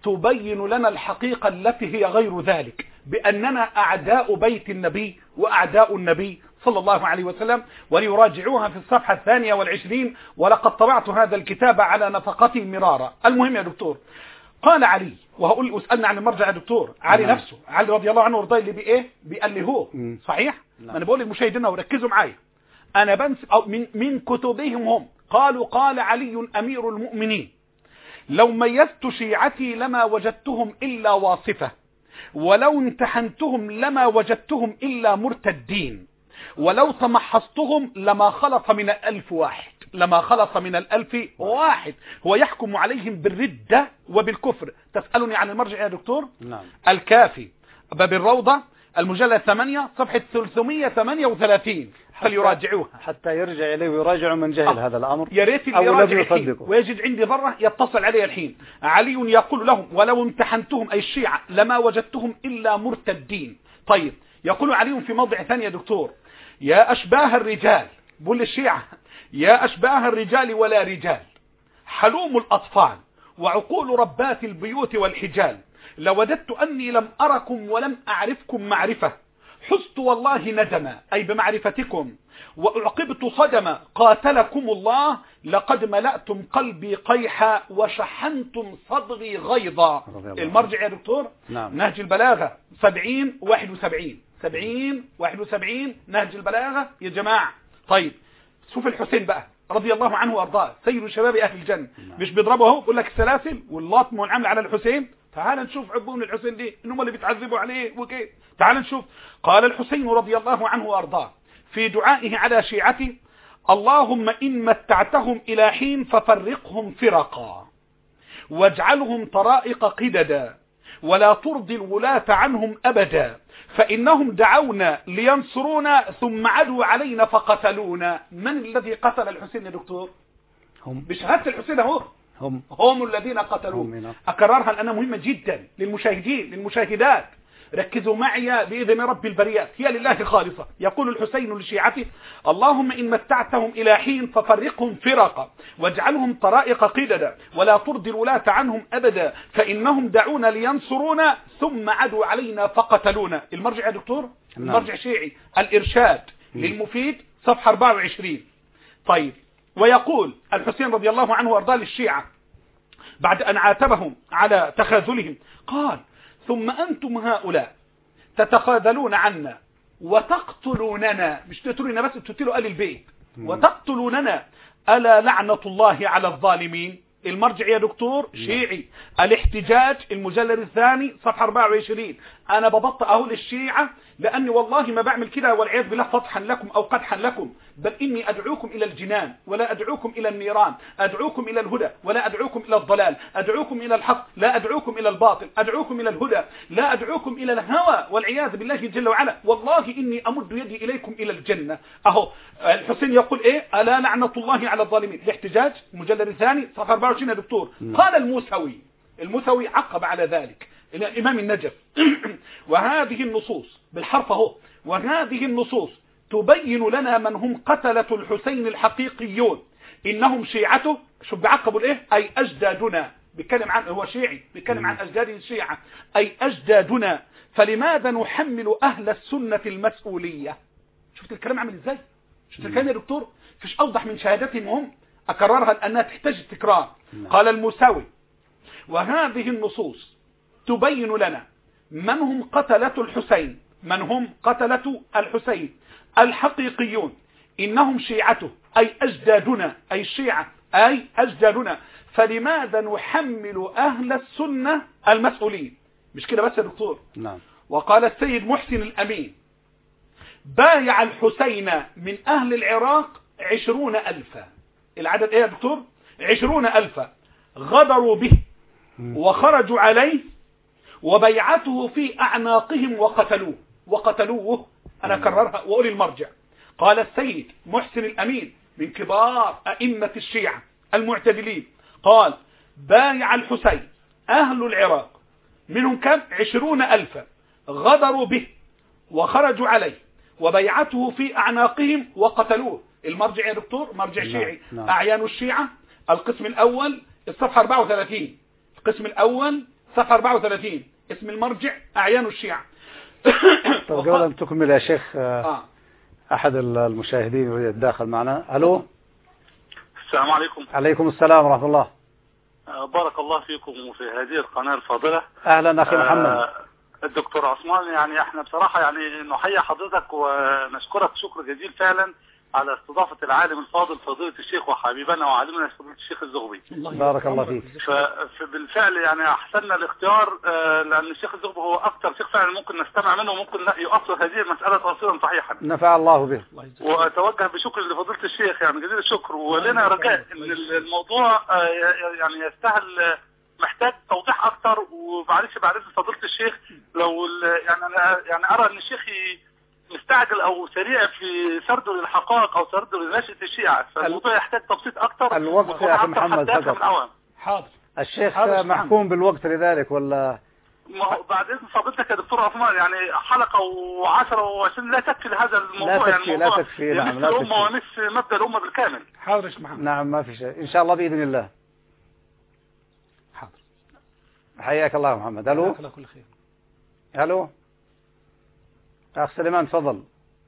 تبين لنا الحقيقة التي هي غير ذلك، بأننا أعداء بيت النبي وأعداء النبي صلى الله عليه وسلم. وليراجعوها في الصفحة الثانية والعشرين، ولقد طبعت هذا الكتاب على نفقتي مرارا. المهم يا دكتور، قال علي، وهقول أسألنا عن المرجع يا دكتور، علي نعم. نفسه، علي رضي الله عنه وارضاه، اللي بإيه بقال لي هو مم. صحيح. نعم. أنا بقول للمشاهدين وركزوا معايا، أنا بنس أو من, من كتبهم هم قالوا: قال علي أمير المؤمنين: لو ميزت شيعتي لما وجدتهم إلا واصفة، ولو امتحنتهم لما وجدتهم إلا مرتدين، ولو تمحصتهم لما خلص من الألف واحد، لما خلص من الألف واحد. هو يحكم عليهم بالردة وبالكفر. تسألني عن المرجع يا دكتور؟ نعم. الكافي، باب الروضة، المجلد ثمانية، صفحة ثلاثمائة وثمانية وثلاثين، فليراجعوها حتى يرجع إليه ويراجع من جهل آه. هذا الأمر. يا ريت اللي يراجع الحين ويجد عندي ذرة يتصل علي الحين. علي يقول لهم: ولو امتحنتهم أي الشيعة لما وجدتهم إلا مرتدين. طيب، يقول علي في موضع ثاني يا دكتور: يا أشباه الرجال، بقول للشيعة: يا أشباه الرجال ولا رجال، حلوم الأطفال، وعقول ربات البيوت والحجال، لوددت أني لم أركم ولم أعرفكم معرفة، حزت والله ندما، أي بمعرفتكم، وأعقبت صدما، قاتلكم الله، لقد ملأتم قلبي قيحا، وشحنتم صدري غيظا. المرجع يا دكتور؟ نعم. نهج البلاغة سبعين واحد وسبعين، سبعين واحد وسبعين، نهج البلاغة يا جماعة. طيب، شوف الحسين بقى رضي الله عنه وارضاه، سيد شباب أهل الجنة. نعم. مش بيضربه هو بيقول لك السلاسل واللطم والعمل على الحسين؟ تعال نشوف عبون الحسين دي انهم اللي بيتعذبوا عليه وكيف. تعال نشوف. قال الحسين رضي الله عنه وارضاه في دعائه على شيعته: اللهم إن متعتهم إلى حين ففرقهم فرقا، واجعلهم طرائق قددا، ولا ترضي الولاة عنهم أبدا، فإنهم دعونا لينصرونا ثم عدوا علينا فقتلونا. من الذي قتل الحسين يا دكتور؟ هم. بشهادة الحسين هو هم هم الذين قتلوه. أكررها لأنها مهمة جدا للمشاهدين للمشاهدات. ركزوا معي بإذن رب البريات، هي لله خالصة. يقول الحسين لشيعته: اللهم إن متعتهم إلى حين ففرقهم فرقا، واجعلهم طرائق قددا، ولا ترضي الولاة عنهم أبدا، فإنهم دعونا لينصرونا ثم عدوا علينا فقتلونا. المرجع يا دكتور؟ نعم. المرجع شيعي، الإرشاد للمفيد، صفحة أربعة وعشرين. طيب، ويقول الحسين رضي الله عنه وارضاه للشيعة بعد أن عاتبهم على تخاذلهم، قال: ثم أنتم هؤلاء تتخاذلون عنا وتقتلوننا، مش تقتلوننا بس، تقتلوا آل البيت وتقتلوننا، ألا لعنة الله على الظالمين. المرجع يا دكتور شيعي، الاحتجاج، المجلد الثاني، صفحة أربعة وعشرين. أنا ببطأ أهو للشيعة لأني والله ما بعمل كده والعياذ بالله فضحا لكم أو قدحا لكم، بل إني أدعوكم إلى الجنان ولا أدعوكم إلى النيران، أدعوكم إلى الهدى ولا أدعوكم إلى الضلال، أدعوكم إلى الحق لا أدعوكم إلى الباطل، أدعوكم إلى الهدى لا أدعوكم إلى الهوى والعياذ بالله جل وعلا. والله إني أمد يدي إليكم إلى الجنة. أهو الحسين يقول إيه؟ ألا لعنة الله على الظالمين. الاحتجاج، المجلد الثاني، صفحة أربعة وعشرين يا دكتور. قال الموسوي، الموسوي عقب على ذلك إلى إمام النجف: وهذه النصوص بالحرف اهو، وهذه النصوص تبين لنا من هم قتلة الحسين الحقيقيون، إنهم شيعته. شو بعقبوا الإيه؟ أي أجدادنا. بيتكلم عن، هو شيعي بيتكلم عن أجداد الشيعة، أي أجدادنا، فلماذا نحمل أهل السنة المسؤولية؟ شفت الكلام عامل إزاي؟ شفت الكلام يا دكتور؟ فيش أوضح من شهادتهم هم. أكررها لأنها تحتاج تكرار. قال الموسوي: وهذه النصوص تبين لنا من هم قتلة الحسين، من هم قتلة الحسين الحقيقيون، إنهم شيعته أي أجدادنا، أي الشيعة أي أجدادنا، فلماذا نحمل أهل السنة المسؤولين؟ مش كده بس يا دكتور. نعم. وقال السيد محسن الأمين بايع الحسين من أهل العراق عشرون ألفا. العدد ايه يا دكتور؟ عشرون ألفا غدروا به وخرجوا عليه وبيعته في أعناقهم وقتلوه وقتلوه أنا كررها وأولي المرجع. قال السيد محسن الأمين من كبار أئمة الشيعة المعتدلين، قال بايع الحسين أهل العراق منهم كم؟ عشرون ألفا غدروا به وخرجوا عليه وبيعته في أعناقهم وقتلوه. المرجع يا دكتور مرجع شيعي. نعم. أعيان الشيعة القسم الأول الصفحة أربعة وثلاثين، القسم الأول صفحة أربعة وثلاثين، اسم المرجع أعيان الشيعة. طب قبل أن تكمل يا شيخ، آه. أحد المشاهدين يريد الداخل معنا. ألو. السلام عليكم. عليكم السلام ورحمة الله. بارك الله فيكم وفي هذه القناة الفاضلة. أهلا أخي محمد. آه الدكتور عثمان، يعني احنا بصراحة يعني نحيي حضرتك ونشكرك شكر جزيل فعلا على استضافة العالم الفاضل فضيلة الشيخ وحبيبنا وعالمنا فضيلة الشيخ الزغبي. بارك الله فيك. فبالفعل يعني احسننا الاختيار، لان الشيخ الزغبي هو اكثر شيخ فعلا ممكن نستمع منه وممكن يؤصل هذه المسألة تأصيلا صحيحا. نفع الله به. واتوجه بشكر لفضيلة الشيخ يعني جزيل الشكر، ولنا رجاء ان الموضوع يعني يستاهل محتاج توضيح اكثر. ومعلش بعد اذن فضيلة الشيخ لو يعني انا يعني ارى ان الشيخ مستعجل او سريع في سرده للحقائق او سرده لنشأة الشيعة، فالموضوع يحتاج تبسيط اكثر. الوقت يا اخي محمد فقط. حاضر. الشيخ محكوم بالوقت لذلك ولا؟ بعد اذن فضيلتك يا دكتور عثمان، يعني حلقة وعشرة وعشرين لا تكفي لهذا الموضوع. لا تكفي. يعني لا تكفي. نعم لا تكفي. ونص مبدأ الأمة بالكامل. حاضر يا محمد. نعم ما في شيء إن شاء الله بإذن الله. حاضر. حياك الله محمد. ألو. الله كل خير. ألو أخ سليمان تفضل.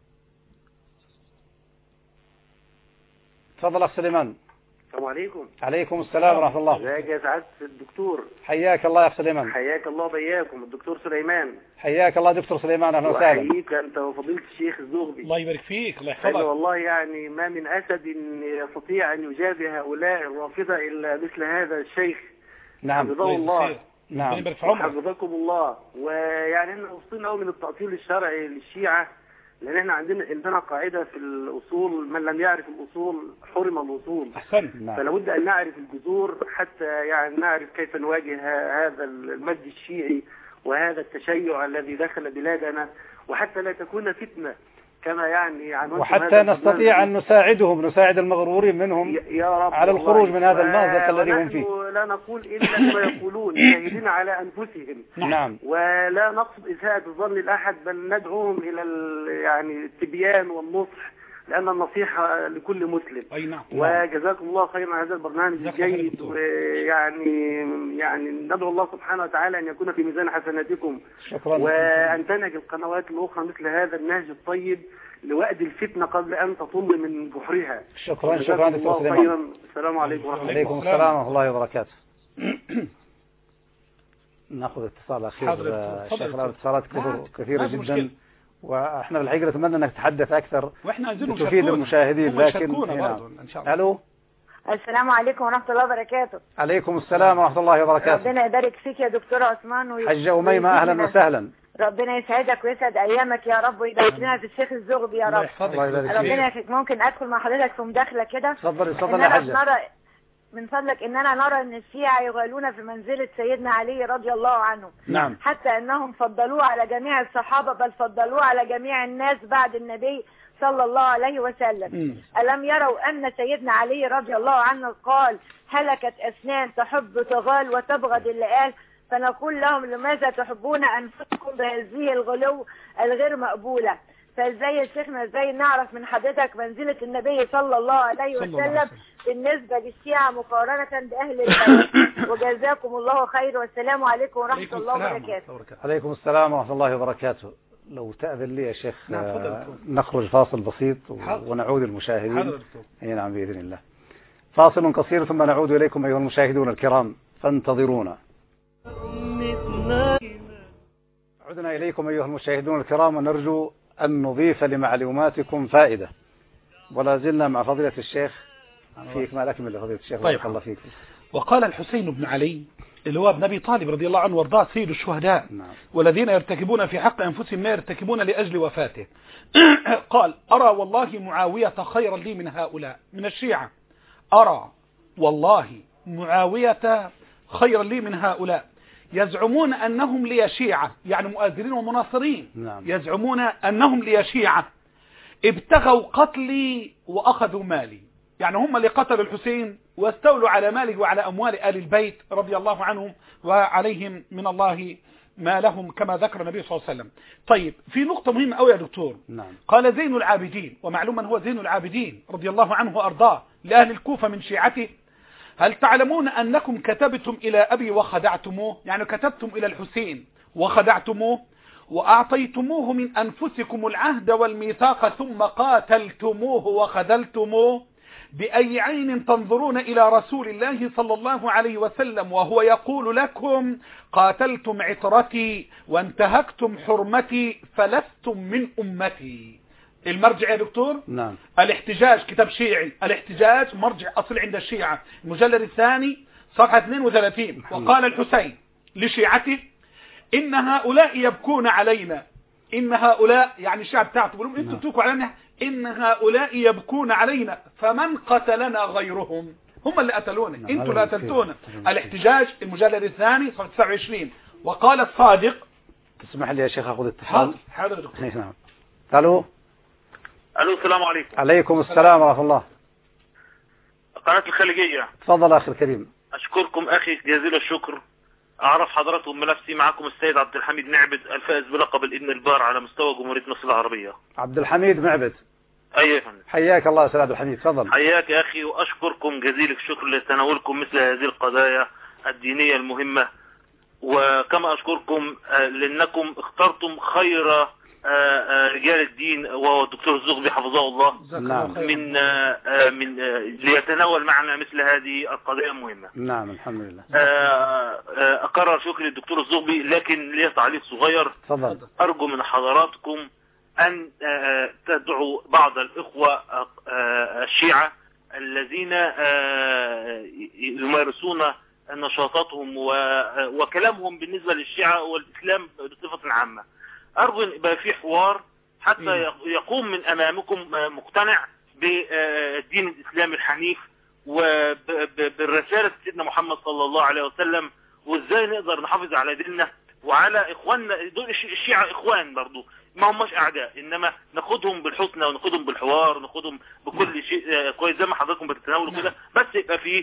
تفضل أخ سليمان. السلام عليكم. عليكم السلام ورحمة الله. ازيك يا سعادة الدكتور؟ حياك الله يا أخ سليمان. حياك الله بياكم الدكتور سليمان. حياك الله دكتور سليمان، أهلا وسهلا. وحييك أنت وفضيلة الشيخ الزغبي. الله يبارك فيك. الله يحفظك. والله يعني ما من أسد يستطيع أن يجابه هؤلاء الرافضة إلا مثل هذا الشيخ. نعم. حفظه الله. نعم. حفظكم الله. ويعني احنا وصلنا قوي من التأصيل الشرعي للشيعة، لأن احنا عندنا عندنا قاعدة في الأصول: من لم يعرف الأصول حرم الوصول. أحسن. نعم. فلا بد أن نعرف الجذور حتى يعني نعرف كيف نواجه هذا المد الشيعي وهذا التشيع الذي دخل بلادنا، وحتى لا تكون فتنة كما يعني عنوان، وحتى نستطيع أن نساعدهم نساعد المغرورين منهم يا رب على الخروج من هذا المأزق الذي هم فيه. لا نقول إلا ما يقولون، شاهدين على أنفسهم. نعم. ولا نقصد إساءة الظن لأحد، بل ندعوهم إلى يعني التبيان والنصح، لأن النصيحة لكل مسلم. أي نعم. وجزاكم الله خيرا على هذا البرنامج الجيد، ويعني يعني ندعو الله سبحانه وتعالى أن يكون في ميزان حسناتكم. شكرا. وأن تنهج القنوات الأخرى مثل هذا النهج الطيب لوأد الفتنة قبل أن تطل من بحرها. شكرا. شكرا دكتور سليمان. السلام عليكم ورحمة الله. وعليكم السلام ورحمة الله وبركاته. ناخذ اتصال أخير الشيخ. الاتصالات كثيرة كثيرة جدا، واحنا بالحقيقة نتمنى انك تتحدث اكثر واحنا عايزين تفيد المشاهدين، لكن ان شاء الله. الو. السلام عليكم ورحمة الله وبركاته. عليكم السلام ورحمة الله وبركاته. ربنا يبارك فيك يا دكتور عثمان. حجة أميمة أهلا وسهلا. ربنا يسعدك ويسعد أيامك يا رب، ويبارك لنا في الشيخ الزغبي يا رب. الله يبارك فيك. ربنا يفيك. ممكن أدخل مع حضرتك في مداخلة كده؟ تفضلي تفضلي يا حجة. نرى من فضلك إننا نرى أن الشيعة يغالون في منزلة سيدنا علي رضي الله عنه. نعم. حتى أنهم فضلوه على جميع الصحابة، بل فضلوه على جميع الناس بعد النبي صلى الله عليه وسلم. م. ألم يروا أن سيدنا علي رضي الله عنه قال: هلكت أسنان تحب تغال وتبغض اللئال، فنقول لهم: لماذا تحبون أنفسكم بهذه الغلو الغير مقبولة؟ فازاي يا شيخنا ازاي نعرف من حضرتك منزلة النبي صلى الله عليه وسلم بالنسبة للشيعة مقارنة بأهل البيت؟ وجزاكم الله خير، والسلام عليكم ورحمة الله وبركاته. عليكم السلام ورحمة الله وبركاته. لو تأذن لي يا شيخ آه نخرج فاصل بسيط ونعود المشاهدين. اي نعم بإذن الله. فاصل قصير ثم نعود إليكم أيها المشاهدون الكرام، فانتظرونا. عدنا إليكم أيها المشاهدون الكرام، ونرجو أن نضيف لمعلوماتكم فائدة. ولا زلنا مع فضيلة الشيخ في إكمال أكمل لفضيلة الشيخ. طيب. بارك الله فيك. وقال الحسين بن علي اللي هو ابن أبي طالب رضي الله عنه وارضاه سيد الشهداء، نعم. والذين يرتكبون في حق أنفسهم ما يرتكبون لأجل وفاته قال أرى والله معاوية خيرا لي من هؤلاء من الشيعة، أرى والله معاوية خيرا لي من هؤلاء يزعمون أنهم لي شيعة، يعني مؤازرين ومناصرين. نعم. يزعمون أنهم لي شيعة ابتغوا قتلي وأخذوا مالي، يعني هم اللي قتلوا الحسين واستولوا على ماله وعلى أموال آل البيت رضي الله عنهم وعليهم من الله ما لهم كما ذكر النبي صلى الله عليه وسلم. طيب في نقطة مهمة أوي يا دكتور. نعم. قال زين العابدين، ومعلوما هو زين العابدين رضي الله عنه وأرضاه لأهل الكوفة من شيعته، هل تعلمون أنكم كتبتم إلى أبي وخدعتموه؟ يعني كتبتم إلى الحسين وخدعتموه وأعطيتموه من أنفسكم العهد والميثاق ثم قاتلتموه وخذلتموه، بأي عين تنظرون إلى رسول الله صلى الله عليه وسلم وهو يقول لكم قاتلتم عطرتي وانتهكتم حرمتي فلستم من أمتي. المرجع يا دكتور؟ نعم. الاحتجاج كتاب شيعي، الاحتجاج مرجع أصل عند الشيعة، المجلد الثاني صفحة اثنين وثلاثين. وقال الحسين لشيعته إن هؤلاء يبكون علينا، إن هؤلاء يعني الشعب بتاعته بيقولون انتوا بتبكوا علينا، إن هؤلاء يبكون علينا فمن قتلنا غيرهم، هم اللي قتلونا، انتوا اللي قتلتونا. الاحتجاج المجلد الثاني صفحة تسعة وعشرين. وقال الصادق. تسمح لي يا شيخ أخذ اتصال؟ حاضر يا دكتور. نعم. الو الو السلام عليكم. عليكم السلام ورحمة الله. قناة الخليجية. تفضل أخي الكريم. أشكركم أخي جزيل الشكر. أعرف حضراتكم بنفسي، معكم السيد عبد الحميد معبد الفائز بلقب الابن البار على مستوى جمهورية مصر العربية. عبد الحميد معبد. أيوة يا فندم. حياك الله يا أستاذ عبد الحميد. تفضل. حياك يا أخي، وأشكركم جزيل الشكر لتناولكم مثل هذه القضايا الدينية المهمة، وكما أشكركم لأنكم اخترتم خير رجال الدين وهو الدكتور الزغبي حفظه الله نعم. من من ليتناول معنا مثل هذه القضايا المهمة. نعم الحمد لله. أكرر شكري للدكتور الزغبي، لكن لي تعليق صغير. تفضل. أرجو من حضراتكم أن تدعوا بعض الإخوة الشيعة الذين يمارسون نشاطاتهم وكلامهم بالنسبة للشيعة والإسلام بصفة عامة، أرجو أن يبقى في حوار حتى يقوم من أمامكم مقتنع بالدين الإسلامي الحنيف وبالرسالة سيدنا محمد صلى الله عليه وسلم، وإزاي نقدر نحافظ على ديننا وعلى إخواننا. دول الشيعة إخوان برضو، ما هماش أعداء، إنما ناخدهم بالحسنى وناخدهم بالحوار وناخدهم بكل شيء كويس زي ما حضراتكم بتتناولوا كده، بس يبقى في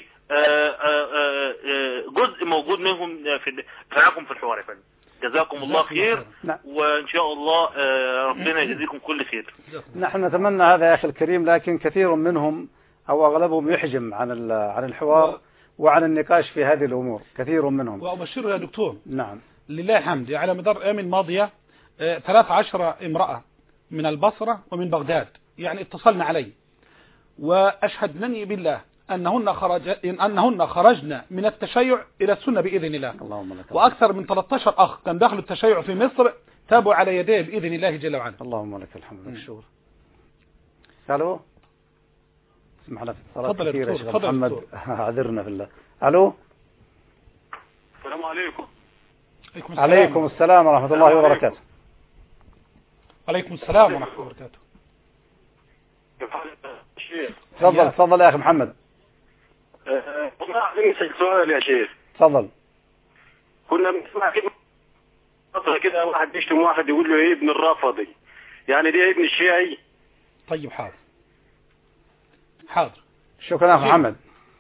جزء موجود منهم في معاكم في الحوار يا فندم. جزاكم الله خير، وإن شاء الله ربنا يجزيكم كل خير. نحن نتمنى هذا يا أخي الكريم، لكن كثير منهم أو أغلبهم يحجم عن عن الحوار وعن النقاش في هذه الأمور، كثير منهم. وأبشره يا دكتور. نعم. لله الحمد، على مدار الأيام الماضية ثلاث عشرة امرأة من البصرة ومن بغداد يعني اتصلنا علي، وأشهدنني بالله أنهن, خرج أنهن خرجنا من التشيع إلى السنة بإذن الله. اللهم لك. وأكثر من ثلاثة عشر أخ كان داخل التشيع في مصر تابوا على يديه بإذن الله جل وعلا. اللهم لك الحمد والشكر. الو اسمح لنا في اتصالات كثيرة يا شيخ محمد، اعذرنا بالله. الو السلام عليكم. عليكم السلام. عليكم السلام ورحمة الله وبركاته. عليكم السلام ورحمة الله وبركاته. كيف حالك الشيخ؟ تفضل تفضل يا أخي محمد. والله عايزين نسأل سؤال يا شيخ. تفضل. كنا بنسمع كده فترة كده واحد بيشتم واحد يقول له ايه ابن الرافضي، يعني دي ابن الشيعي. طيب حاضر حاضر. شكرا يا أخي محمد.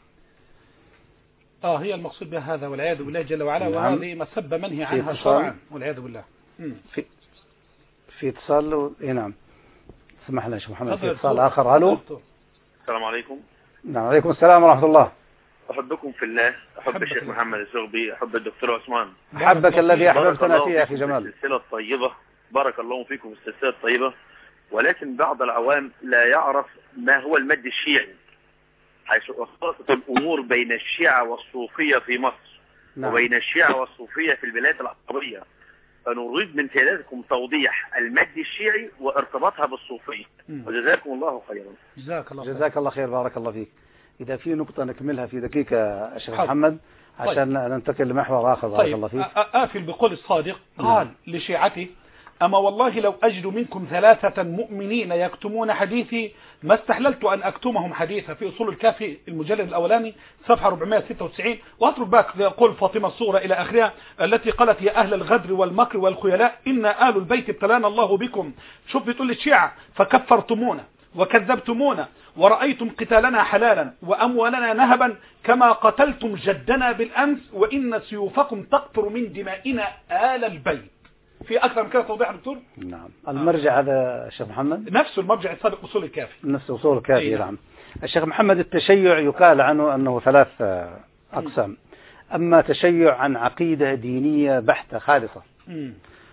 اه هي المقصود بها هذا والعياذ بالله جل وعلا. نعم. وهذه مسبة منهي عنها شرعا والعياذ بالله. في في اتصال و... إيه نعم اسمح لنا يا شيخ محمد في اتصال آخر. الو السلام عليكم. نعم عليكم السلام ورحمة الله. أحبكم في الله، أحب الشيخ محمد الزغبي، أحب الدكتور عثمان. أحبك الذي أحببتنا فيه يا أخي جمال. السلسلة الطيبة، بارك الله فيكم السلسلة الطيبة. ولكن بعض العوام لا يعرف ما هو المد الشيعي، حيث اختلطت الأمور بين الشيعة والصوفية في مصر. نعم. وبين الشيعة والصوفية في البلاد العربية. فنريد من سيادتكم توضيح المد الشيعي وارتباطها بالصوفية. وجزاكم الله خيرا. جزاك الله خير. جزاك الله خير، بارك الله فيك. إذا في نقطة نكملها في دقيقة شيخ محمد عشان طيب. ننتقل لمحور آخر. بارك طيب. الله فيك. آفل بقول الصادق قال لشيعته: أما والله لو أجد منكم ثلاثة مؤمنين يكتمون حديثي ما استحللت أن أكتمهم حديثا، في أصول الكافي المجلد الأولاني صفحة أربعمائة وستة وتسعين. وأترك بقى قول فاطمة الصغرى إلى آخرها التي قالت: يا أهل الغدر والمكر والخيلاء إن آل البيت ابتلانا الله بكم. شوف بتقول الشيعة: فكفرتمونا وكذبتمونا ورأيتم قتالنا حلالا وأموالنا نهبا كما قتلتم جدنا بالأمس وإن سيوفكم تقطر من دمائنا آل البيت. في أكثر من كده توضيح دكتور؟ نعم. المرجع هذا الشيخ محمد نفسه المرجع السابق أصول الكافي. نفس أصول الكافي. نعم. الشيخ محمد التشيع يقال عنه أنه ثلاث أقسام. أما تشيع عن عقيدة دينية بحتة خالصة، م.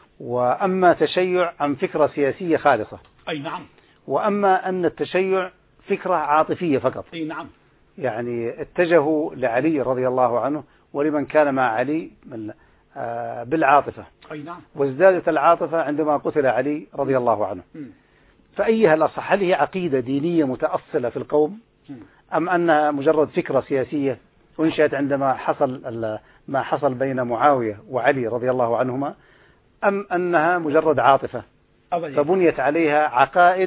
وأما تشيع عن فكرة سياسية خالصة. أي نعم. وأما أن التشيع فكرة عاطفية فقط. أي نعم. يعني اتجهوا لعلي رضي الله عنه ولمن كان مع علي من بالعاطفة. أي نعم. وازدادت العاطفة عندما قتل علي رضي الله عنه. م. فأيها الأصح، هل هي عقيدة دينية متأصلة في القوم، م. أم أنها مجرد فكرة سياسية أنشأت عندما حصل ما حصل بين معاوية وعلي رضي الله عنهما، أم أنها مجرد عاطفة فبنيت عليها عقائد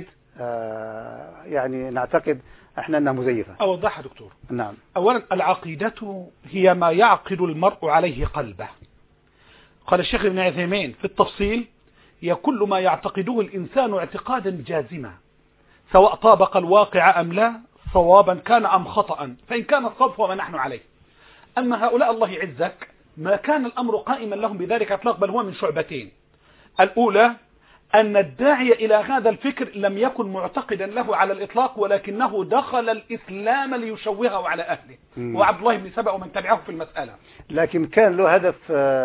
آه يعني نعتقد احنا انها مزيفة؟ أوضحها دكتور. نعم. أولا العقيدة هي ما يعقد المرء عليه قلبه. قال الشيخ ابن عثيمين في التفصيل: هي كل ما يعتقده الإنسان اعتقادا جازما سواء طابق الواقع أم لا، صوابا كان أم خطأ، فإن كان الصواب فهو ما نحن عليه. أما هؤلاء الله يعزك ما كان الأمر قائما لهم بذلك اطلاق، بل هو من شعبتين. الأولى أن الداعي إلى هذا الفكر لم يكن معتقدا له على الإطلاق، ولكنه دخل الإسلام ليشوهه على أهله، وعبد الله بن سبأ ومن تبعه في المسألة. لكن كان له هدف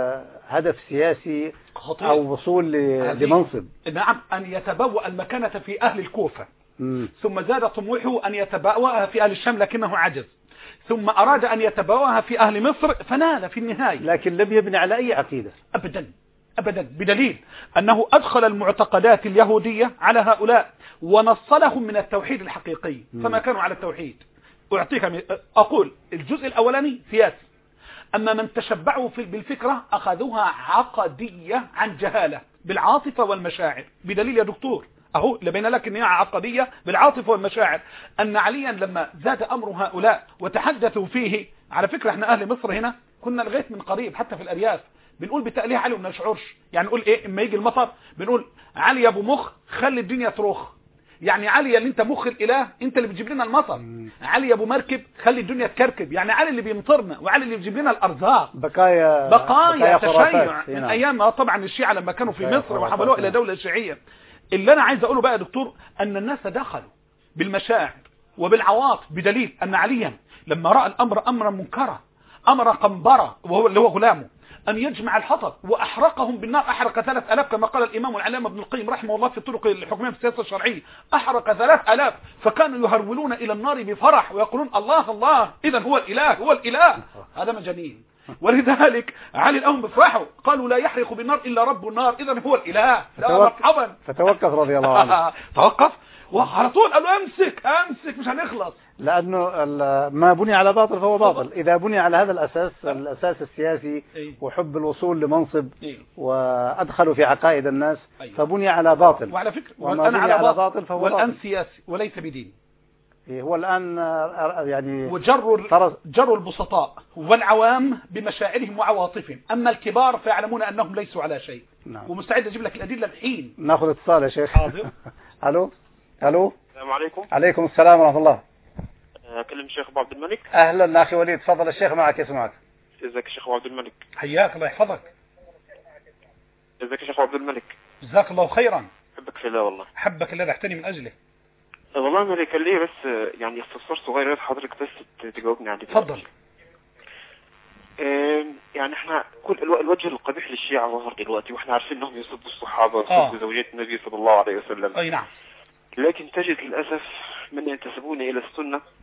هدف سياسي خطير أو وصول لمنصب. نعم، أن يتبوأ المكانة في أهل الكوفة. مم. ثم زاد طموحه أن يتبوأها في أهل الشام لكنه عجز، ثم أراد أن يتبوأها في أهل مصر فنال في النهاية. لكن لم يبني على أي عقيدة أبدا أبدا، بدليل أنه أدخل المعتقدات اليهودية على هؤلاء ونصلهم من التوحيد الحقيقي. مم. فما كانوا على التوحيد. أعطيك أقول الجزء الأولاني سياسي، أما من تشبعوا بالفكرة أخذوها عقدية عن جهالة بالعاطفة والمشاعر. بدليل يا دكتور أهو لبين لك أنها عقدية بالعاطفة والمشاعر، أن عليا لما زاد أمر هؤلاء وتحدثوا فيه، على فكرة احنا أهل مصر هنا كنا لغاية من قريب حتى في الأرياف بنقول بتأليه علي وما نشعرش. يعني نقول إيه إما يجي المطر بنقول: علي يا أبو مخ خلي الدنيا تروخ. يعني علي اللي انت مخ الإله، انت اللي بتجيب لنا المطر. مم. علي يا ابو مركب خلي الدنيا تكركب. يعني علي اللي بيمطرنا وعلي اللي بيجيب لنا الارزاق. بقايا بقايا, بقايا تشيع من ايام طبعا الشيعة لما كانوا في مصر وحولوها الى دولة شيعية. اللي انا عايز اقوله بقى يا دكتور ان الناس دخلوا بالمشاعر وبالعواطف، بدليل ان عليا لما راى الامر امرا منكرا امر قنبرة وهو اللي هو غلامه أن يجمع الحطب وأحرقهم بالنار. أحرق ثلاث ألاف كما قال الإمام العلامة ابن القيم رحمه الله في الطرق الحكمية في السياسة الشرعية. أحرق ثلاث ألاف فكانوا يهرولون إلى النار بفرح ويقولون: الله الله، إذا هو الإله هو الإله. هذا مجانين. ولذلك علي الأهم بفرحوا قالوا: لا يحرق بالنار إلا رب النار، إذا هو الإله. لا مرحبا. فتوقف رضي الله عنه. توقف وعلى طول قالوا: امسك امسك مش هنخلص. لأنه ما بني على باطل فهو باطل. إذا بني على هذا الأساس الأساس السياسي وحب الوصول لمنصب وأدخلوا في عقائد الناس فبني على باطل. وعلى فكرة والآن على باطل فهو والآن سياسي وليس بدين. هو الآن يعني وجروا جروا البسطاء والعوام بمشاعرهم وعواطفهم، أما الكبار فيعلمون أنهم ليسوا على شيء. نعم. ومستعد أجيب لك الأدلة الحين. ناخذ اتصال يا شيخ. حاضر. ألو ألو. السلام عليكم. عليكم السلام ورحمة الله. أكلم الشيخ أبو عبد الملك. أهلا أخي وليد، تفضل الشيخ معك يسمعك. ازيك يا شيخ أبو عبد الملك؟ حياك الله يحفظك. ازيك يا شيخ أبو عبد الملك؟ جزاك الله خيرا. حبك في الله والله. حبك اللي رحتني من أجله. والله أنا كان لي بس يعني استفسار صغير يا حضرتك بس تجاوبني عليه. تفضل. يعني احنا كل الوجه القبيح للشيعة ظهر دلوقتي، واحنا عارفين انهم يصدوا الصحابة ويصدوا زوجات النبي صلى الله عليه وسلم. اي نعم. لكن تجد للأسف من ينتسبون إلى السنة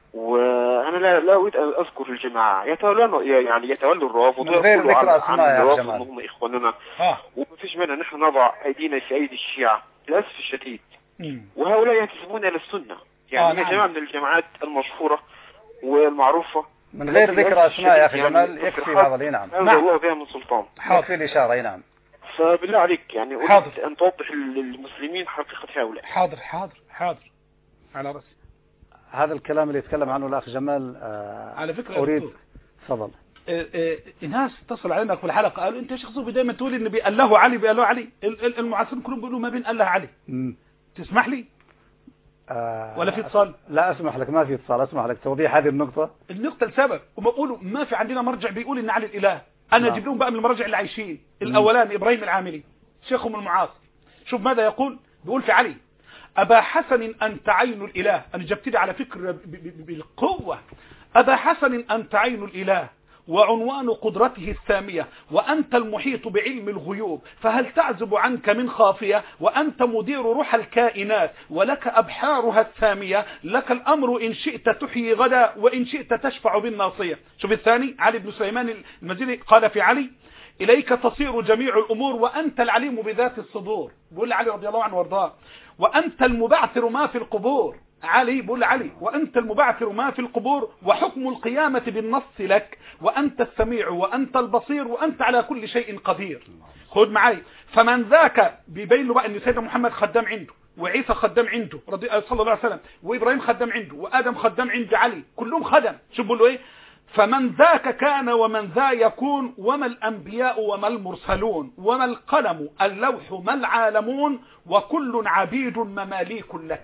وأنا لا لا أريد أن أذكر الجماعة يتولون يعني يتولوا الروافض غير ذكر أسماء يا جماعة هم إخواننا آه. وما فيش مانع نحن نضع أيدينا في أيدي الشيعة للأسف الشديد. مم. وهؤلاء ينتسبون إلى السنة يعني آه هي نعم. جماعة من الجماعات المشهورة والمعروفة من غير ذكر أسماء يا أخي جمال يكفي هذا لي. نعم أنزل الله بها من سلطان. يكفي الإشارة. نعم. فبالله عليك يعني أريد حاضر. أن توضح للمسلمين حقيقة هؤلاء. حاضر حاضر حاضر على رأسي. هذا الكلام اللي يتكلم عنه الأخ جمال آه على فكرة أريد تفضل. ناس اتصل علينا في الحلقة قالوا انت يا شيخ صوفي دايما تقول ان بيقاله علي بيقاله علي المعاصرين كلهم بيقولوا ما بين الله علي. مم. تسمح لي آه ولا في اتصال؟ لا اسمح لك ما في اتصال. اسمح لك توضيح هذه النقطة. النقطة لسبب هم بيقولوا ما في عندنا مرجع بيقول ان علي الاله. انا اجيب لهم بقى من المراجع اللي عايشين. الاولاني ابراهيم العاملي شيخهم المعاصر شوف ماذا يقول. بيقول في علي أبا حسن أنت عين الإله. أنا جبت لي على فكرة بالقوة. أبا حسن أنت عين الإله وعنوان قدرته السامية وأنت المحيط بعلم الغيوب فهل تعزب عنك من خافية وأنت مدير روح الكائنات ولك أبحارها السامية لك الأمر إن شئت تحيي غدا وإن شئت تشفع بالناصية. شوف الثاني علي بن سليمان المزيري قال في علي إليك تصير جميع الأمور وأنت العليم بذات الصدور. بيقول علي رضي الله عنه وارضاه وأنت المبعثر ما في القبور. علي بيقول علي وأنت المبعثر ما في القبور وحكم القيامة بالنص لك وأنت السميع وأنت البصير وأنت على كل شيء قدير. خذ معي فمن ذاك بيبين له بقى أن سيدنا محمد خدام عنده وعيسى خدام عنده رضي صلى الله عليه وسلم وإبراهيم خدام عنده وآدم خدام عند علي كلهم خدم. شو بيقول له إيه فمن ذاك كان ومن ذا يكون وما الأنبياء وما المرسلون وما القلم اللوح ما العالمون وكل عبيد مماليك لك.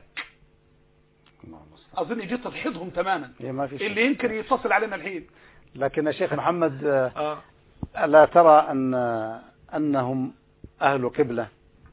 أظن جيت تلحظهم تماما. اللي ينكر يتصل علينا الحين. لكن يا شيخ محمد آه. لا ترى أن أنهم أهل قبلة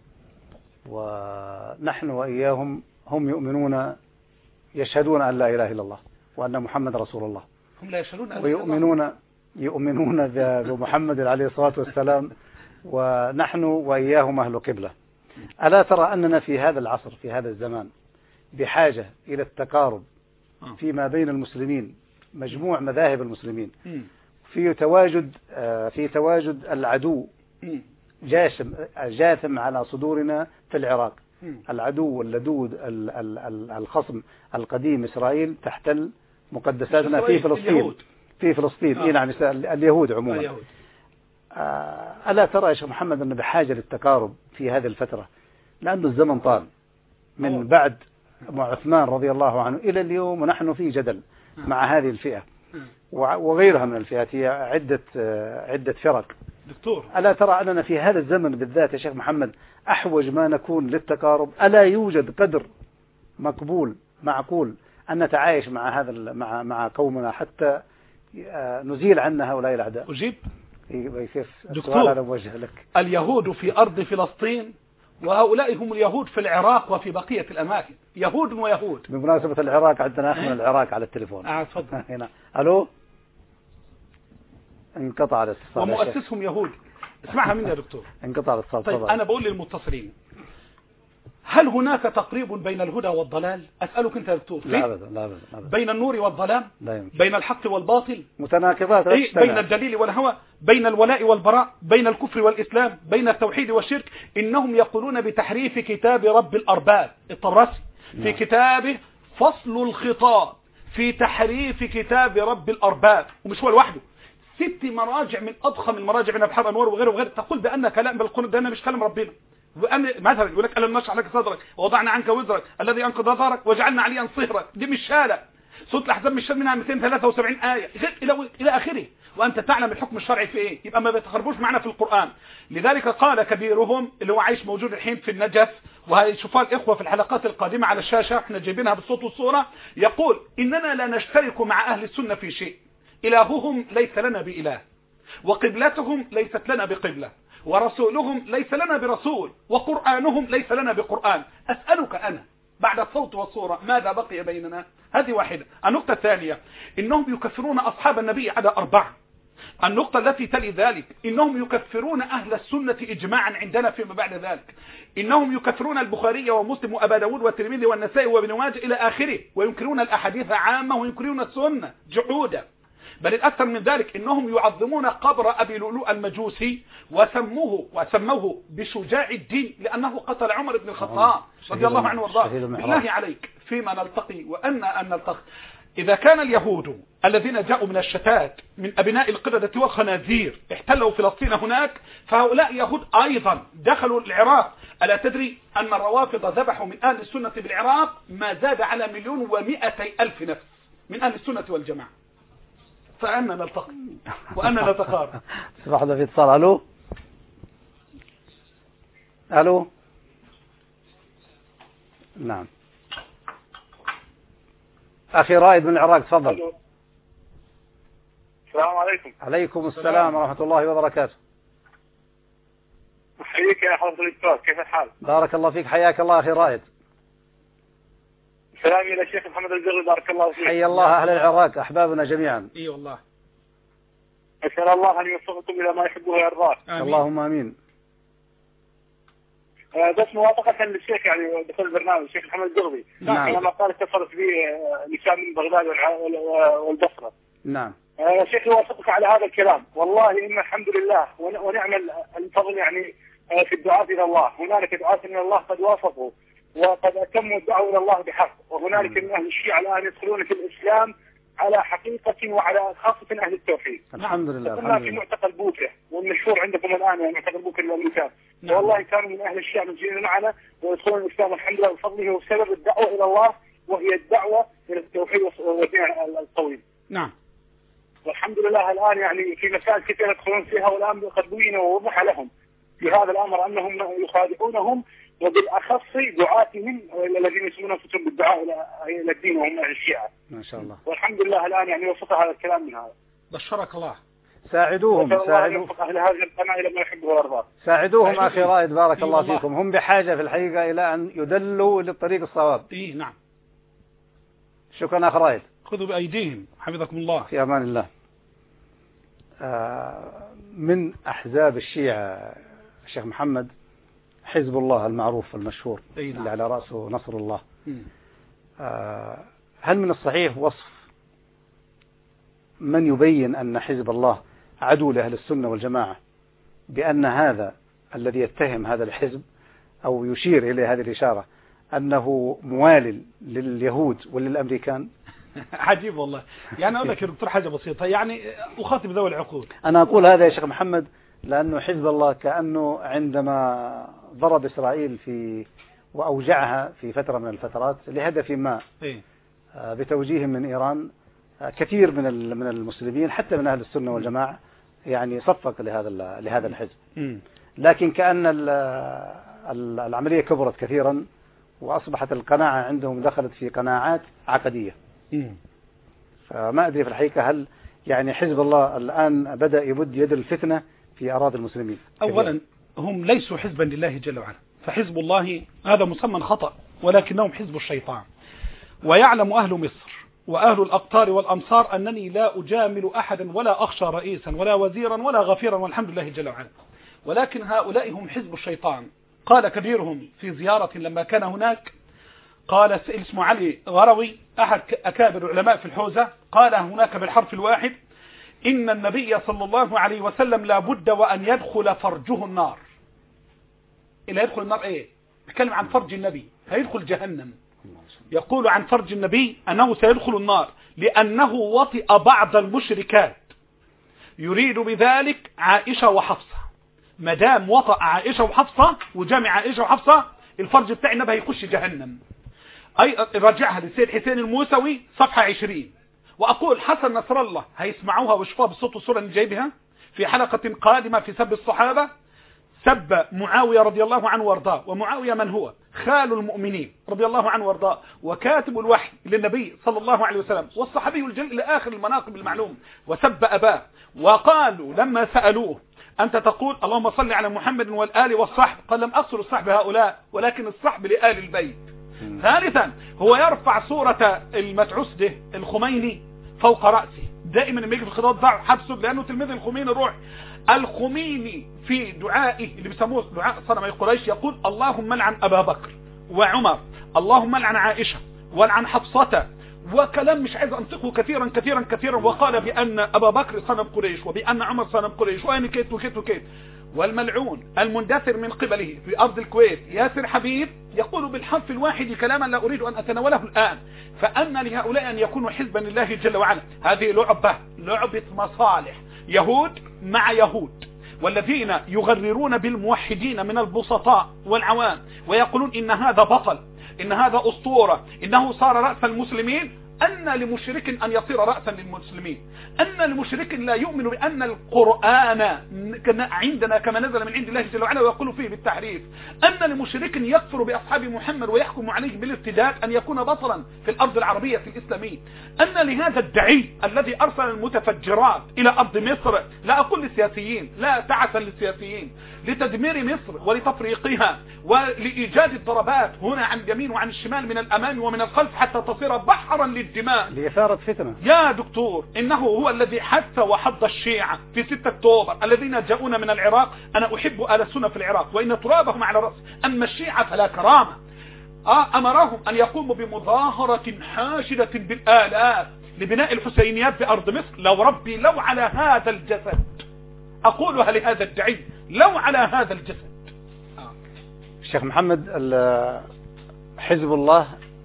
ونحن وإياهم هم يؤمنون يشهدون أن لا إله إلا الله وأن محمد رسول الله. هم لا يشهدون أن ويؤمنون يؤمنون بمحمد عليه الصلاة والسلام ونحن وإياهم أهل قبلة. ألا ترى أننا في هذا العصر في هذا الزمان بحاجة إلى التقارب فيما بين المسلمين مجموع مذاهب المسلمين في تواجد في تواجد العدو جاسم جاثم على صدورنا في العراق. العدو واللدود الخصم القديم إسرائيل تحتل مقدساتنا في فلسطين في فلسطين آه. نعم اليهود عموما. اليهود. آه ألا ترى يا شيخ محمد أن بحاجة للتقارب في هذه الفترة لأن الزمن طال من أوه. بعد مع عثمان رضي الله عنه إلى اليوم ونحن في جدل آه. مع هذه الفئة وغيرها من الفئات هي عدة آه عدة فرق. دكتور ألا ترى أننا في هذا الزمن بالذات يا شيخ محمد أحوج ما نكون للتقارب. ألا يوجد قدر مقبول معقول أن نتعايش مع هذا مع مع قومنا حتى نزيل عنا هؤلاء الأعداء. أجيب كيف دكتور أنا موجه لك. اليهود في أرض فلسطين وهؤلاء هم اليهود في العراق وفي بقية الأماكن. يهود ويهود. بمناسبة العراق عندنا أخ من العراق على التليفون. آه تفضل. هنا ألو انقطع الاتصال. ومؤسسهم يهود. اسمعها مني يا دكتور. انقطع الاتصال. طيب أنا بقول للمتصلين هل هناك تقريب بين الهدى والضلال؟ أسألك أنت يا دكتور. لا أبدا لا أبدا بين النور والظلام؟ لا يمكن. بين الحق والباطل؟ متناقضات. إيه؟ بين الدليل والهوى؟ بين الولاء والبراء؟ بين الكفر والإسلام؟ بين التوحيد والشرك؟ إنهم يقولون بتحريف كتاب رب الأرباب الطبرسي في كتابه فصل الخطاب في تحريف كتاب رب الأرباب. ومش هو لوحده، ست مراجع من أضخم المراجع من أبحار أنوار وغيره وغيره تقول بأن كلام بالقرآن ده مش كلام ربنا. وأن مثلا يقول لك ألم نشرح لك صدرك ووضعنا عنك وزرك الذي أنقض ظهرك وجعلنا عليا صهرك. دي مش شالة صوت الأحزاب مش شال منها مئتين وثلاثة وسبعين آية إلى إلى آخره. وأنت تعلم الحكم الشرعي في إيه. يبقى ما بيتخربوش معنا في القرآن. لذلك قال كبيرهم اللي هو عايش موجود الحين في النجف وهيشوفها الإخوة في الحلقات القادمة على الشاشة احنا جايبينها بالصوت والصورة. يقول إننا لا نشترك مع أهل السنة في شيء. إلههم ليس لنا بإله وقبلتهم ليست لنا بقبلة ورسولهم ليس لنا برسول وقرآنهم ليس لنا بقرآن. أسألك أنا بعد الصوت والصورة ماذا بقي بيننا؟ هذه واحدة. النقطة الثانية إنهم يكفرون أصحاب النبي على أربعة النقطة التي تلي ذلك إنهم يكفرون أهل السنة إجماعا عندنا فيما بعد ذلك. إنهم يكفرون البخاري ومسلم وأبا داود والترمذي والنسائي وابن ماجه إلى آخره، وينكرون الأحاديث عامة وينكرون السنة جحودا. بل الأكثر من ذلك إنهم يعظمون قبر أبي لؤلؤ المجوسي وسموه وسموه بشجاع الدين لأنه قتل عمر بن الخطاب رضي الله عنه وارضاه. بالله عليك فيما نلتقي وأن أن نلتقي إذا كان اليهود الذين جاءوا من الشتات من أبناء القردة والخنازير احتلوا فلسطين هناك، فهؤلاء يهود أيضا دخلوا العراق. ألا تدري أن الروافض ذبحوا من أهل السنة بالعراق ما زاد على مليون ومئتي ألف نفس من أهل السنة والجماعة. فأنا نلتقي وأنا نتقارب. سمح الله في اتصال. ألو ألو نعم أخي رائد من العراق تفضل. السلام عليكم. عليكم السلام ورحمة الله وبركاته. أحييك يا حضرة الدكتور، كيف الحال؟ بارك الله فيك، حياك الله أخي رائد. سلامي إلى الشيخ محمد الزغري بارك الله فيك. حي الله أهل العراق أحبابنا جميعا. إي والله. أسأل الله أن يوفقكم إلى ما يحبه ويرضاه. اللهم آمين. بس موافقة للشيخ يعني دخل البرنامج الشيخ محمد الزغري. نعم. لما قال اتصلت به نساء من بغداد والبصرة. نعم. يا شيخ يوافقك على هذا الكلام، والله إن الحمد لله ونعم الفضل يعني في الدعاء إلى الله. هنالك دعاة من الله قد وافقوا وقد أتموا الدعوة إلى الله بحق، وهنالك من أهل الشيعة الآن يدخلون في الإسلام على حقيقة وعلى خاصة أهل التوحيد. الحمد لله. كنا في معتقل بوكة والمشهور عندكم الآن يعني معتقل بوكة الأمريكان. والله كانوا من أهل الشيعة موجودين معنا ويدخلون الإسلام الحمد لله بفضله وسبب الدعوة إلى الله، وهي الدعوة إلى التوحيد والدين القويم. نعم. والحمد لله الآن يعني في مسائل كثيرة يدخلون فيها، والآن قد بين ووضح لهم في هذا الأمر أنهم يخادعونهم، وبالأخص دعاتهم الذين يسمون أنفسهم بالدعاء إلى الدين وهم أهل الشيعة. ما شاء الله. والحمد لله الآن يعني وفق هذا الكلام من هذا. بشرك الله. ساعدوهم ساعدوهم أهل هذه القناة إلى ما يحبه ويرضاه. ساعدوهم أخي رائد بارك الله فيكم، هم بحاجة في الحقيقة إلى أن يدلوا للطريق الصواب. إيه نعم. شكرا أخي رائد. خذوا بأيديهم حفظكم الله. في أمان الله. من أحزاب الشيعة الشيخ محمد حزب الله المعروف المشهور اللي على رأسه نصر الله. هل من الصحيح وصف من يبين أن حزب الله عدو لأهل السنة والجماعة بأن هذا الذي يتهم هذا الحزب أو يشير إليه هذه الإشارة أنه موالي لليهود وللأمريكان؟ عجيب والله. يعني أقول لك يا دكتور حاجة بسيطة، يعني أخاطب ذوي العقول. أنا أقول هذا يا شيخ محمد لأنه حزب الله كأنه عندما ضرب إسرائيل في وأوجعها في فترة من الفترات لهدف ما بتوجيه من إيران، كثير من من المسلمين حتى من أهل السنة والجماعة يعني صفق لهذا لهذا الحزب. لكن كأن العملية كبرت كثيرا وأصبحت القناعة عندهم دخلت في قناعات عقدية. فما أدري في الحقيقة هل يعني حزب الله الآن بدأ يبد يد الفتنة في أراضي المسلمين؟ أولا هم ليسوا حزبا لله جل وعلا، فحزب الله هذا مسمى خطأ، ولكنهم حزب الشيطان. ويعلم أهل مصر وأهل الأقطار والأمصار أنني لا أجامل أحدا ولا أخشى رئيسا ولا وزيرا ولا غفيرا والحمد لله جل وعلا، ولكن هؤلاء هم حزب الشيطان. قال كبيرهم في زيارة لما كان هناك، قال اسمه علي غروي أحد أكابر العلماء في الحوزة، قال هناك بالحرف الواحد: إن النبي صلى الله عليه وسلم لا بد وأن يدخل فرجه النار. إلا يدخل النار إيه؟ يتكلم عن فرج النبي، هيدخل جهنم. يقول عن فرج النبي أنه سيدخل النار لأنه وطئ بعض المشركات، يريد بذلك عائشة وحفصة. مدام وطئ عائشة وحفصة وجامع عائشة وحفصة، الفرج بتاع النبي هيخش جهنم. أي رجعها للسيد حسين الموسوي صفحة عشرين. وأقول حسن نصر الله هيسمعوها ويشوفوها بالصوت والصورة اللي جايبها في حلقة قادمة في سب الصحابة، سب معاوية رضي الله عنه وارضاه. ومعاوية من هو؟ خال المؤمنين رضي الله عنه وارضاه، وكاتب الوحي للنبي صلى الله عليه وسلم، والصحابي الجليل إلى آخر المناقب المعلوم. وسب أباه، وقالوا لما سألوه: أنت تقول اللهم صل على محمد والآل والصحب؟ قال: لم أقصد الصحب هؤلاء، ولكن الصحب لآل البيت. ثالثا هو يرفع صورة المتعوس ده الخميني فوق رأسي. دائما لما يجي في الخطاب ضع حبسه لأنه تلميذ الخميني الروحي. الخميني في دعائه اللي بيسموه دعاء صنمي قريش يقول اللهم لعن أبا بكر وعمر، اللهم لعن عائشة ولعن حفصة، وكلام مش عايز أنطقه كثيرا كثيرا كثيرا. وقال بأن أبا بكر صنم قريش وبأن عمر صنم قريش وأنا كيت وكيت وكيت. والملعون المندثر من قبله في أرض الكويت ياسر حبيب يقول بالحرف الواحد كلاما لا أريد أن أتناوله الآن. فأن لهؤلاء أن يكونوا حزبا لله جل وعلا. هذه لعبة لعبة مصالح، يهود مع يهود، والذين يغررون بالموحدين من البسطاء والعوام ويقولون إن هذا بطل، إن هذا أسطورة، إنه صار رأس المسلمين. أن لمشرك أن يصير رأسا للمسلمين، أن لمشرك لا يؤمن بأن القرآن عندنا كما نزل من عند الله جل وعلا ويقول فيه بالتحريف، أن لمشرك يكفر بأصحاب محمد ويحكم عليه بالارتداد أن يكون بطلا في الأرض العربية الإسلامية. أن لهذا الدعي الذي أرسل المتفجرات إلى أرض مصر، لا أقول للسياسيين، لا تعسا للسياسيين، لتدمير مصر ولتفريقها ولإيجاد الضربات هنا عن اليمين وعن الشمال من الأمام ومن الخلف حتى تصير بحرا للدماء لإثارة فتنة. يا دكتور إنه هو الذي حث وحض الشيعة في ستة أكتوبر الذين جاءونا من العراق. أنا أحب آل السنة في العراق وإن ترابهم على رأس، أما الشيعة فلا كرامة. آه أمرهم أن يقوموا بمظاهرة حاشدة بالآلاف لبناء الحسينيات في أرض مصر. لو ربي لو على هذا الجسد، أقولها لهذا الدعي، لو على هذا الجسد. آه. الشيخ محمد، حزب الله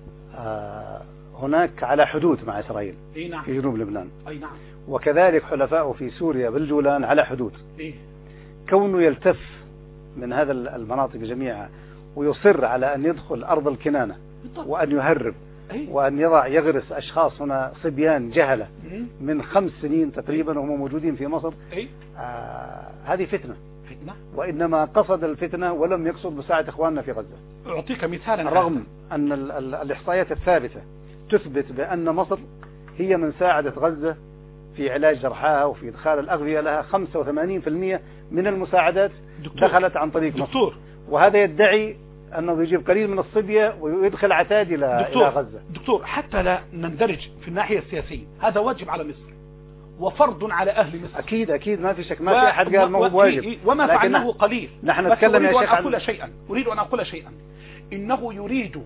آه هناك على حدود مع إسرائيل إيه نعم. في جنوب لبنان، أي نعم. وكذلك حلفائه في سوريا بالجولان على حدود. إيه؟ كونه يلتف من هذا المناطق جميعها ويصر على أن يدخل أرض الكنانة بالضبط. وأن يهرب إيه؟ وأن يضع يغرس أشخاص هنا صبيان جهلة إيه؟ من خمس سنين تقريبا وهم موجودين في مصر. إيه؟ آه هذه فتنة. فتنة؟ وإنما قصد الفتنة ولم يقصد مساعدة إخواننا في غزة. أعطيك مثالا، رغم أن ال ال الإحصائيات الثابتة تثبت بأن مصر هي من ساعدت غزة في علاج جرحاها وفي إدخال الأغذية لها. خمسة وثمانين بالمئة من المساعدات دكتور. دخلت عن طريق دكتور. مصر، وهذا يدعي أنه يجيب قليل من الصبية ويدخل عتاد إلى إلى غزة. دكتور، حتى لا نندرج في الناحية السياسية، هذا واجب على مصر وفرض على أهل مصر. أكيد أكيد ما في شك، ما في أحد قال ما هو واجب، وما فعلناه قليل. نحن نتكلم يا شيخ عن... أقول شيئا أريد أن أقول شيئا إنه يريد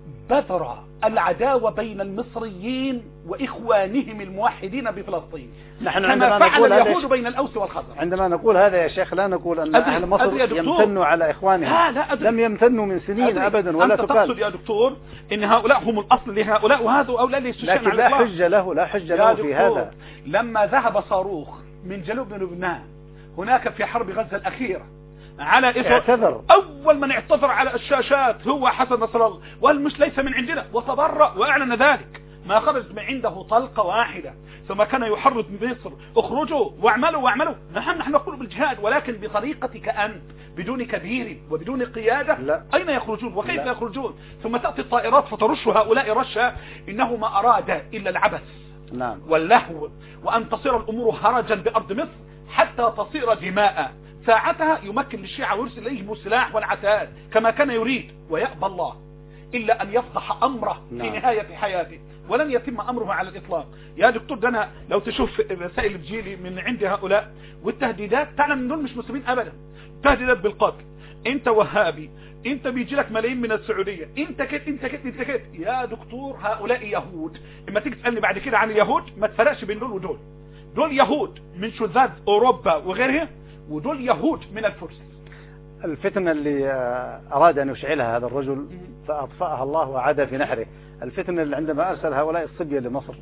بذر العداوة بين المصريين وإخوانهم الموحدين بفلسطين، نحن كما فعل اليهود بين الأوس والخزرج. عندما نقول هذا يا شيخ لا نقول أن أهل مصر يمتنوا على إخوانهم، لا لا لم يمتنوا من سنين أبدا ولا أنت تقال. تقصد يا دكتور إن هؤلاء هم الأصل لهؤلاء وهذا أولئك ليسوا شيئا، لكن لا حجة له لا حجة له في هذا. لما ذهب صاروخ من جنوب لبنان هناك في حرب غزة الأخيرة على اعتذر، أول من اعتذر على الشاشات هو حسن نصر الله وقال مش ليس من عندنا وتبرأ وأعلن ذلك. ما خرج من عنده طلقة واحدة، ثم كان يحرض مصر اخرجوا واعملوا واعملوا. نحن نحن نقول بالجهاد ولكن بطريقتك أنت بدون كبير وبدون قيادة. لا. أين يخرجون وكيف لا. يخرجون؟ ثم تأتي الطائرات فترش هؤلاء رشا. إنه ما أراد إلا العبث نعم. واللهو وأن تصير الأمور هرجا بأرض مصر حتى تصير دماء. ساعتها يمكن للشيعة ويرسل إليهم السلاح والعتاد كما كان يريد، ويأبى الله إلا أن يفضح أمره في نهاية حياته، ولن يتم أمره على الإطلاق. يا دكتور دنا لو تشوف الرسائل بتجيلي من عند هؤلاء والتهديدات، تعلم من دول مش مسلمين أبدا. تهديدات بالقتل، أنت وهابي، أنت بيجي لك ملايين من السعودية، أنت كت أنت كت أنت كت. يا دكتور هؤلاء يهود. إما تيجي تسألني بعد كده عن اليهود ما تفرقش بين دول ودول. دول يهود من شذاذ أوروبا وغيرها، ودول يهود من الفرس. الفتنة اللي أراد أن يشعلها هذا الرجل فأطفأها الله وعاد في نحره. الفتنة اللي عندما أرسل هؤلاء الصبية لمصر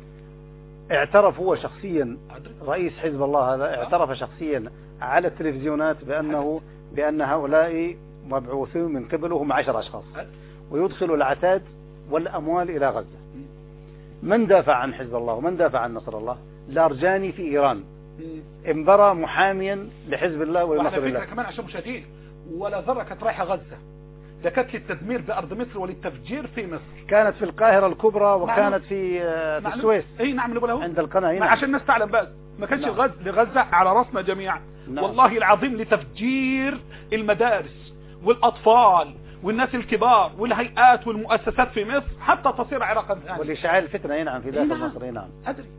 اعترف هو شخصيا، رئيس حزب الله هذا اعترف شخصيا على التلفزيونات بأنه بأن هؤلاء مبعوثون من قبله هم عشر أشخاص ويدخلوا العتاد والأموال إلى غزة. من دافع عن حزب الله ومن دافع عن نصر الله؟ لارجاني في إيران انبرى محاميا لحزب الله ولنصر الله. كمان عشان مشاهدين، ولا ذرة كانت رايحة غزة، ده كانت للتدمير بأرض مصر وللتفجير في مصر. كانت في القاهرة الكبرى وكانت في في السويس. اي نعم نقولها عند القناة هنا. عشان الناس تعلم بس ما كانش نعم. غز لغزة على راسنا جميعا. نعم. والله العظيم لتفجير المدارس والأطفال والناس الكبار والهيئات والمؤسسات في مصر حتى تصير عراقا ثانية. والإشعال الفتنة ينعم في داخل نعم. مصر ينعم. أدري.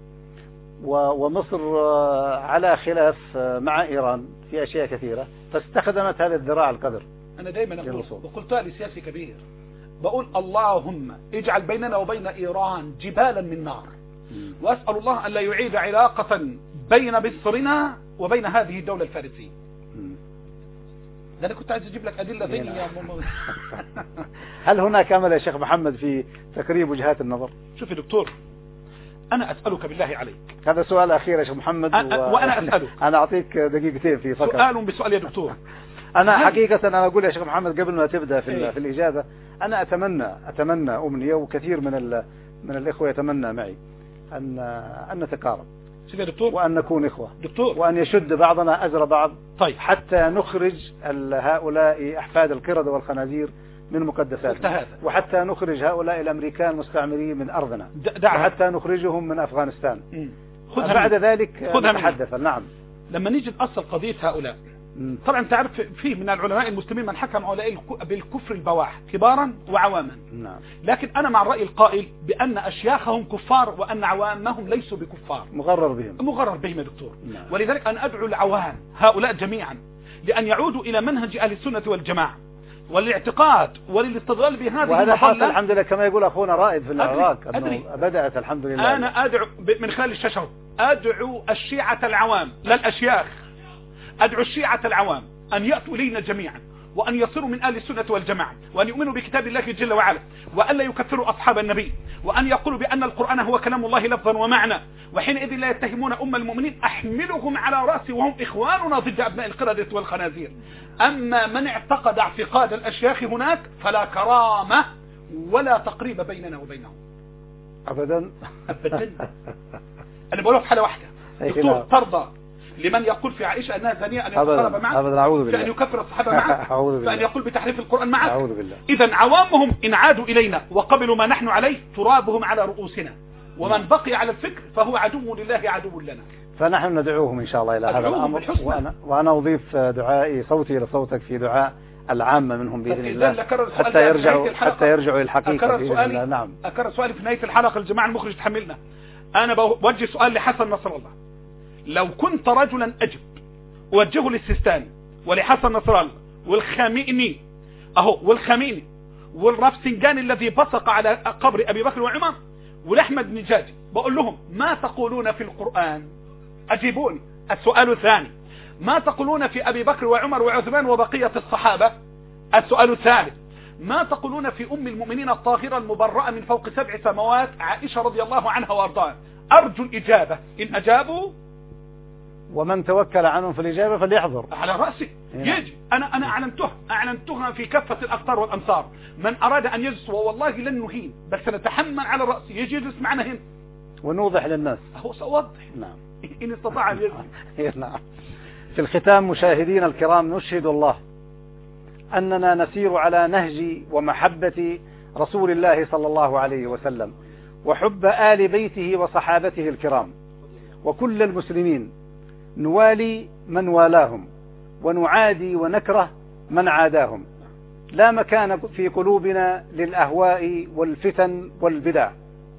ومصر على خلاف مع إيران في أشياء كثيرة، فاستخدمت هذا الذراع القدر. أنا دايما أقول وقلتها لسياسي كبير، بقول اللهم اجعل بيننا وبين إيران جبالا من نار، وأسأل الله أن لا يعيد علاقة بين مصرنا وبين هذه الدولة الفارسية. ده أنا كنت عايز أجيب لك أدلة ثانية يا ماما. هل هناك أمل يا شيخ محمد في تقريب وجهات النظر؟ شوف يا دكتور، أنا أسألك بالله عليك، هذا سؤال أخير يا شيخ محمد، أ... و... وأنا أسألك. أنا أعطيك دقيقتين في فقط. سؤال بسؤال يا دكتور. أنا هل... حقيقة أنا أقول يا شيخ محمد قبل ما تبدأ في, إيه؟ في الإجابة، أنا أتمنى أتمنى أمنية، وكثير من ال... من الإخوة يتمنى معي أن أن نتقارب شوف يا دكتور، وأن نكون إخوة دكتور، وأن يشد بعضنا أزر بعض. طيب. حتى نخرج هؤلاء أحفاد القردة والخنازير من مقدساتنا، وحتى نخرج هؤلاء الأمريكان المستعمرين من أرضنا، وحتى نخرجهم من أفغانستان. بعد ذلك نتحدث. نعم. لما نيجي نأصل قضية هؤلاء، طبعا تعرف فيه من العلماء المسلمين من حكم هؤلاء بالكفر البواح كبارا وعواما. نعم. لكن أنا مع الرأي القائل بأن أشياخهم كفار وأن عوامهم ليسوا بكفار، مغرر بهم مغرر بهم يا دكتور. نعم. ولذلك أنا أدعو العوام هؤلاء جميعا لأن يعودوا إلى منهج أهل السنة والجماعة والاعتقاد وللاستغلال بهذه وهذا حاصل الحمد لله كما يقول أخونا رائد في العراق، أنه بدأت الحمد لله. أنا أدعو من خلال الشاشة، أدعو الشيعة العوام لا الأشياخ، أدعو الشيعة العوام أن يأتوا إلينا جميعا وأن يصيروا من أهل السنة والجماعة، وأن يؤمنوا بكتاب الله جل وعلا، وأن لا يكفروا أصحاب النبي، وأن يقولوا بأن القرآن هو كلام الله لفظا ومعنى، وحينئذ لا يتهمون أم المؤمنين، أحملهم على رأسي وهم إخواننا ضد أبناء القردة والخنازير. أما من اعتقد اعتقاد الأشياخ هناك فلا كرامة ولا تقريب بيننا وبينهم أبدا أبدا. أنا بقول لك حالة واحدة دكتور، ترضى لمن يقول في عائشة أنها زانية أن يتقرب معه، فأن يكفر الصحابة معه، فأن يقول بتحريف القرآن معه. إذا عوامهم إن عادوا إلينا وقبلوا ما نحن عليه ترابهم على رؤوسنا، ومن بقي على الفكر فهو عدو لله عدو لنا. فنحن ندعوهم إن شاء الله إلى هذا الأمر، وأنا, وأنا أضيف دعائي صوتي لصوتك في دعاء العامة منهم بإذن الله حتى يرجعوا حتى يرجعوا إلى الحقيقة بإذن الله. نعم. أكرر سؤالي في نهاية الحلقة، الجماعة المخرج تحملنا. أنا بوجه سؤال لحسن نصر الله، لو كنت رجلا أجب وجهه للسيستاني ولحسن نصر الله والخامئني أهو والخامئني والرفسنجاني الذي بصق على قبر أبي بكر وعمر والأحمد نجاجي، بقول لهم ما تقولون في القرآن؟ أجيبوني. السؤال الثاني، ما تقولون في أبي بكر وعمر وعثمان وبقية الصحابة؟ السؤال الثالث، ما تقولون في أم المؤمنين الطاهرة المبرأة من فوق سبع سماوات عائشة رضي الله عنها وارضاها؟ أرجو الإجابة، إن أجابوا ومن توكل عنهم في الإجابة فليحضر على رأسي يجي. أنا أنا أعلنتها أعلنتها في كافة الأقطار والأمصار، من أراد أن يجلس والله لن نهين، بس نتحمل على رأسي يجي يجلس معنا هنا ونوضح للناس. هو سأوضح. نعم. إن استطاع أن يجلس. نعم. في الختام مشاهدينا الكرام، نشهد الله أننا نسير على نهج ومحبة رسول الله صلى الله عليه وسلم، وحب آل بيته وصحابته الكرام، وكل المسلمين نوالي من والاهم ونعادي ونكره من عاداهم. لا مكان في قلوبنا للأهواء والفتن والبدع.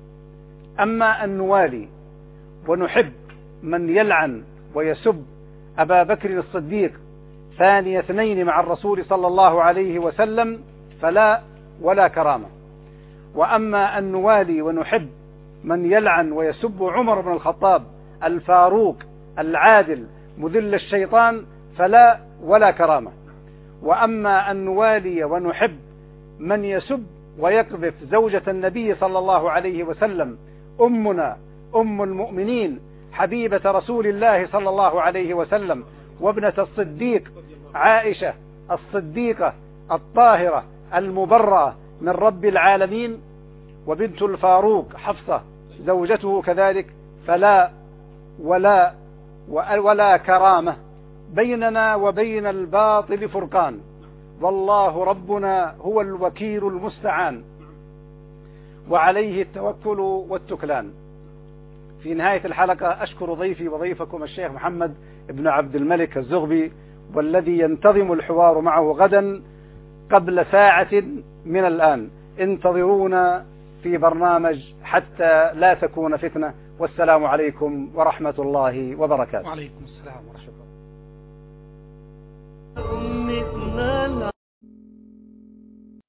أما أن نوالي ونحب من يلعن ويسب أبا بكر الصديق ثاني اثنين مع الرسول صلى الله عليه وسلم فلا ولا كرامة. وأما أن نوالي ونحب من يلعن ويسب عمر بن الخطاب الفاروق العادل مذل الشيطان فلا ولا كرامة. وأما أن نوالي ونحب من يسب ويقذف زوجة النبي صلى الله عليه وسلم أمنا أم المؤمنين حبيبة رسول الله صلى الله عليه وسلم وابنة الصديق عائشة الصديقة الطاهرة المبرأة من رب العالمين وبنت الفاروق حفصة زوجته كذلك فلا ولا ولا كرامة. بيننا وبين الباطل فرقان، والله ربنا هو الوكيل المستعان وعليه التوكل والتكلان. في نهاية الحلقة أشكر ضيفي وضيفكم الشيخ محمد بن عبد الملك الزغبي، والذي ينتظم الحوار معه غدا قبل ساعة من الآن. انتظرونا في برنامج حتى لا تكون فتنة. والسلام عليكم ورحمة الله وبركاته. وعليكم السلام ورحمة الله.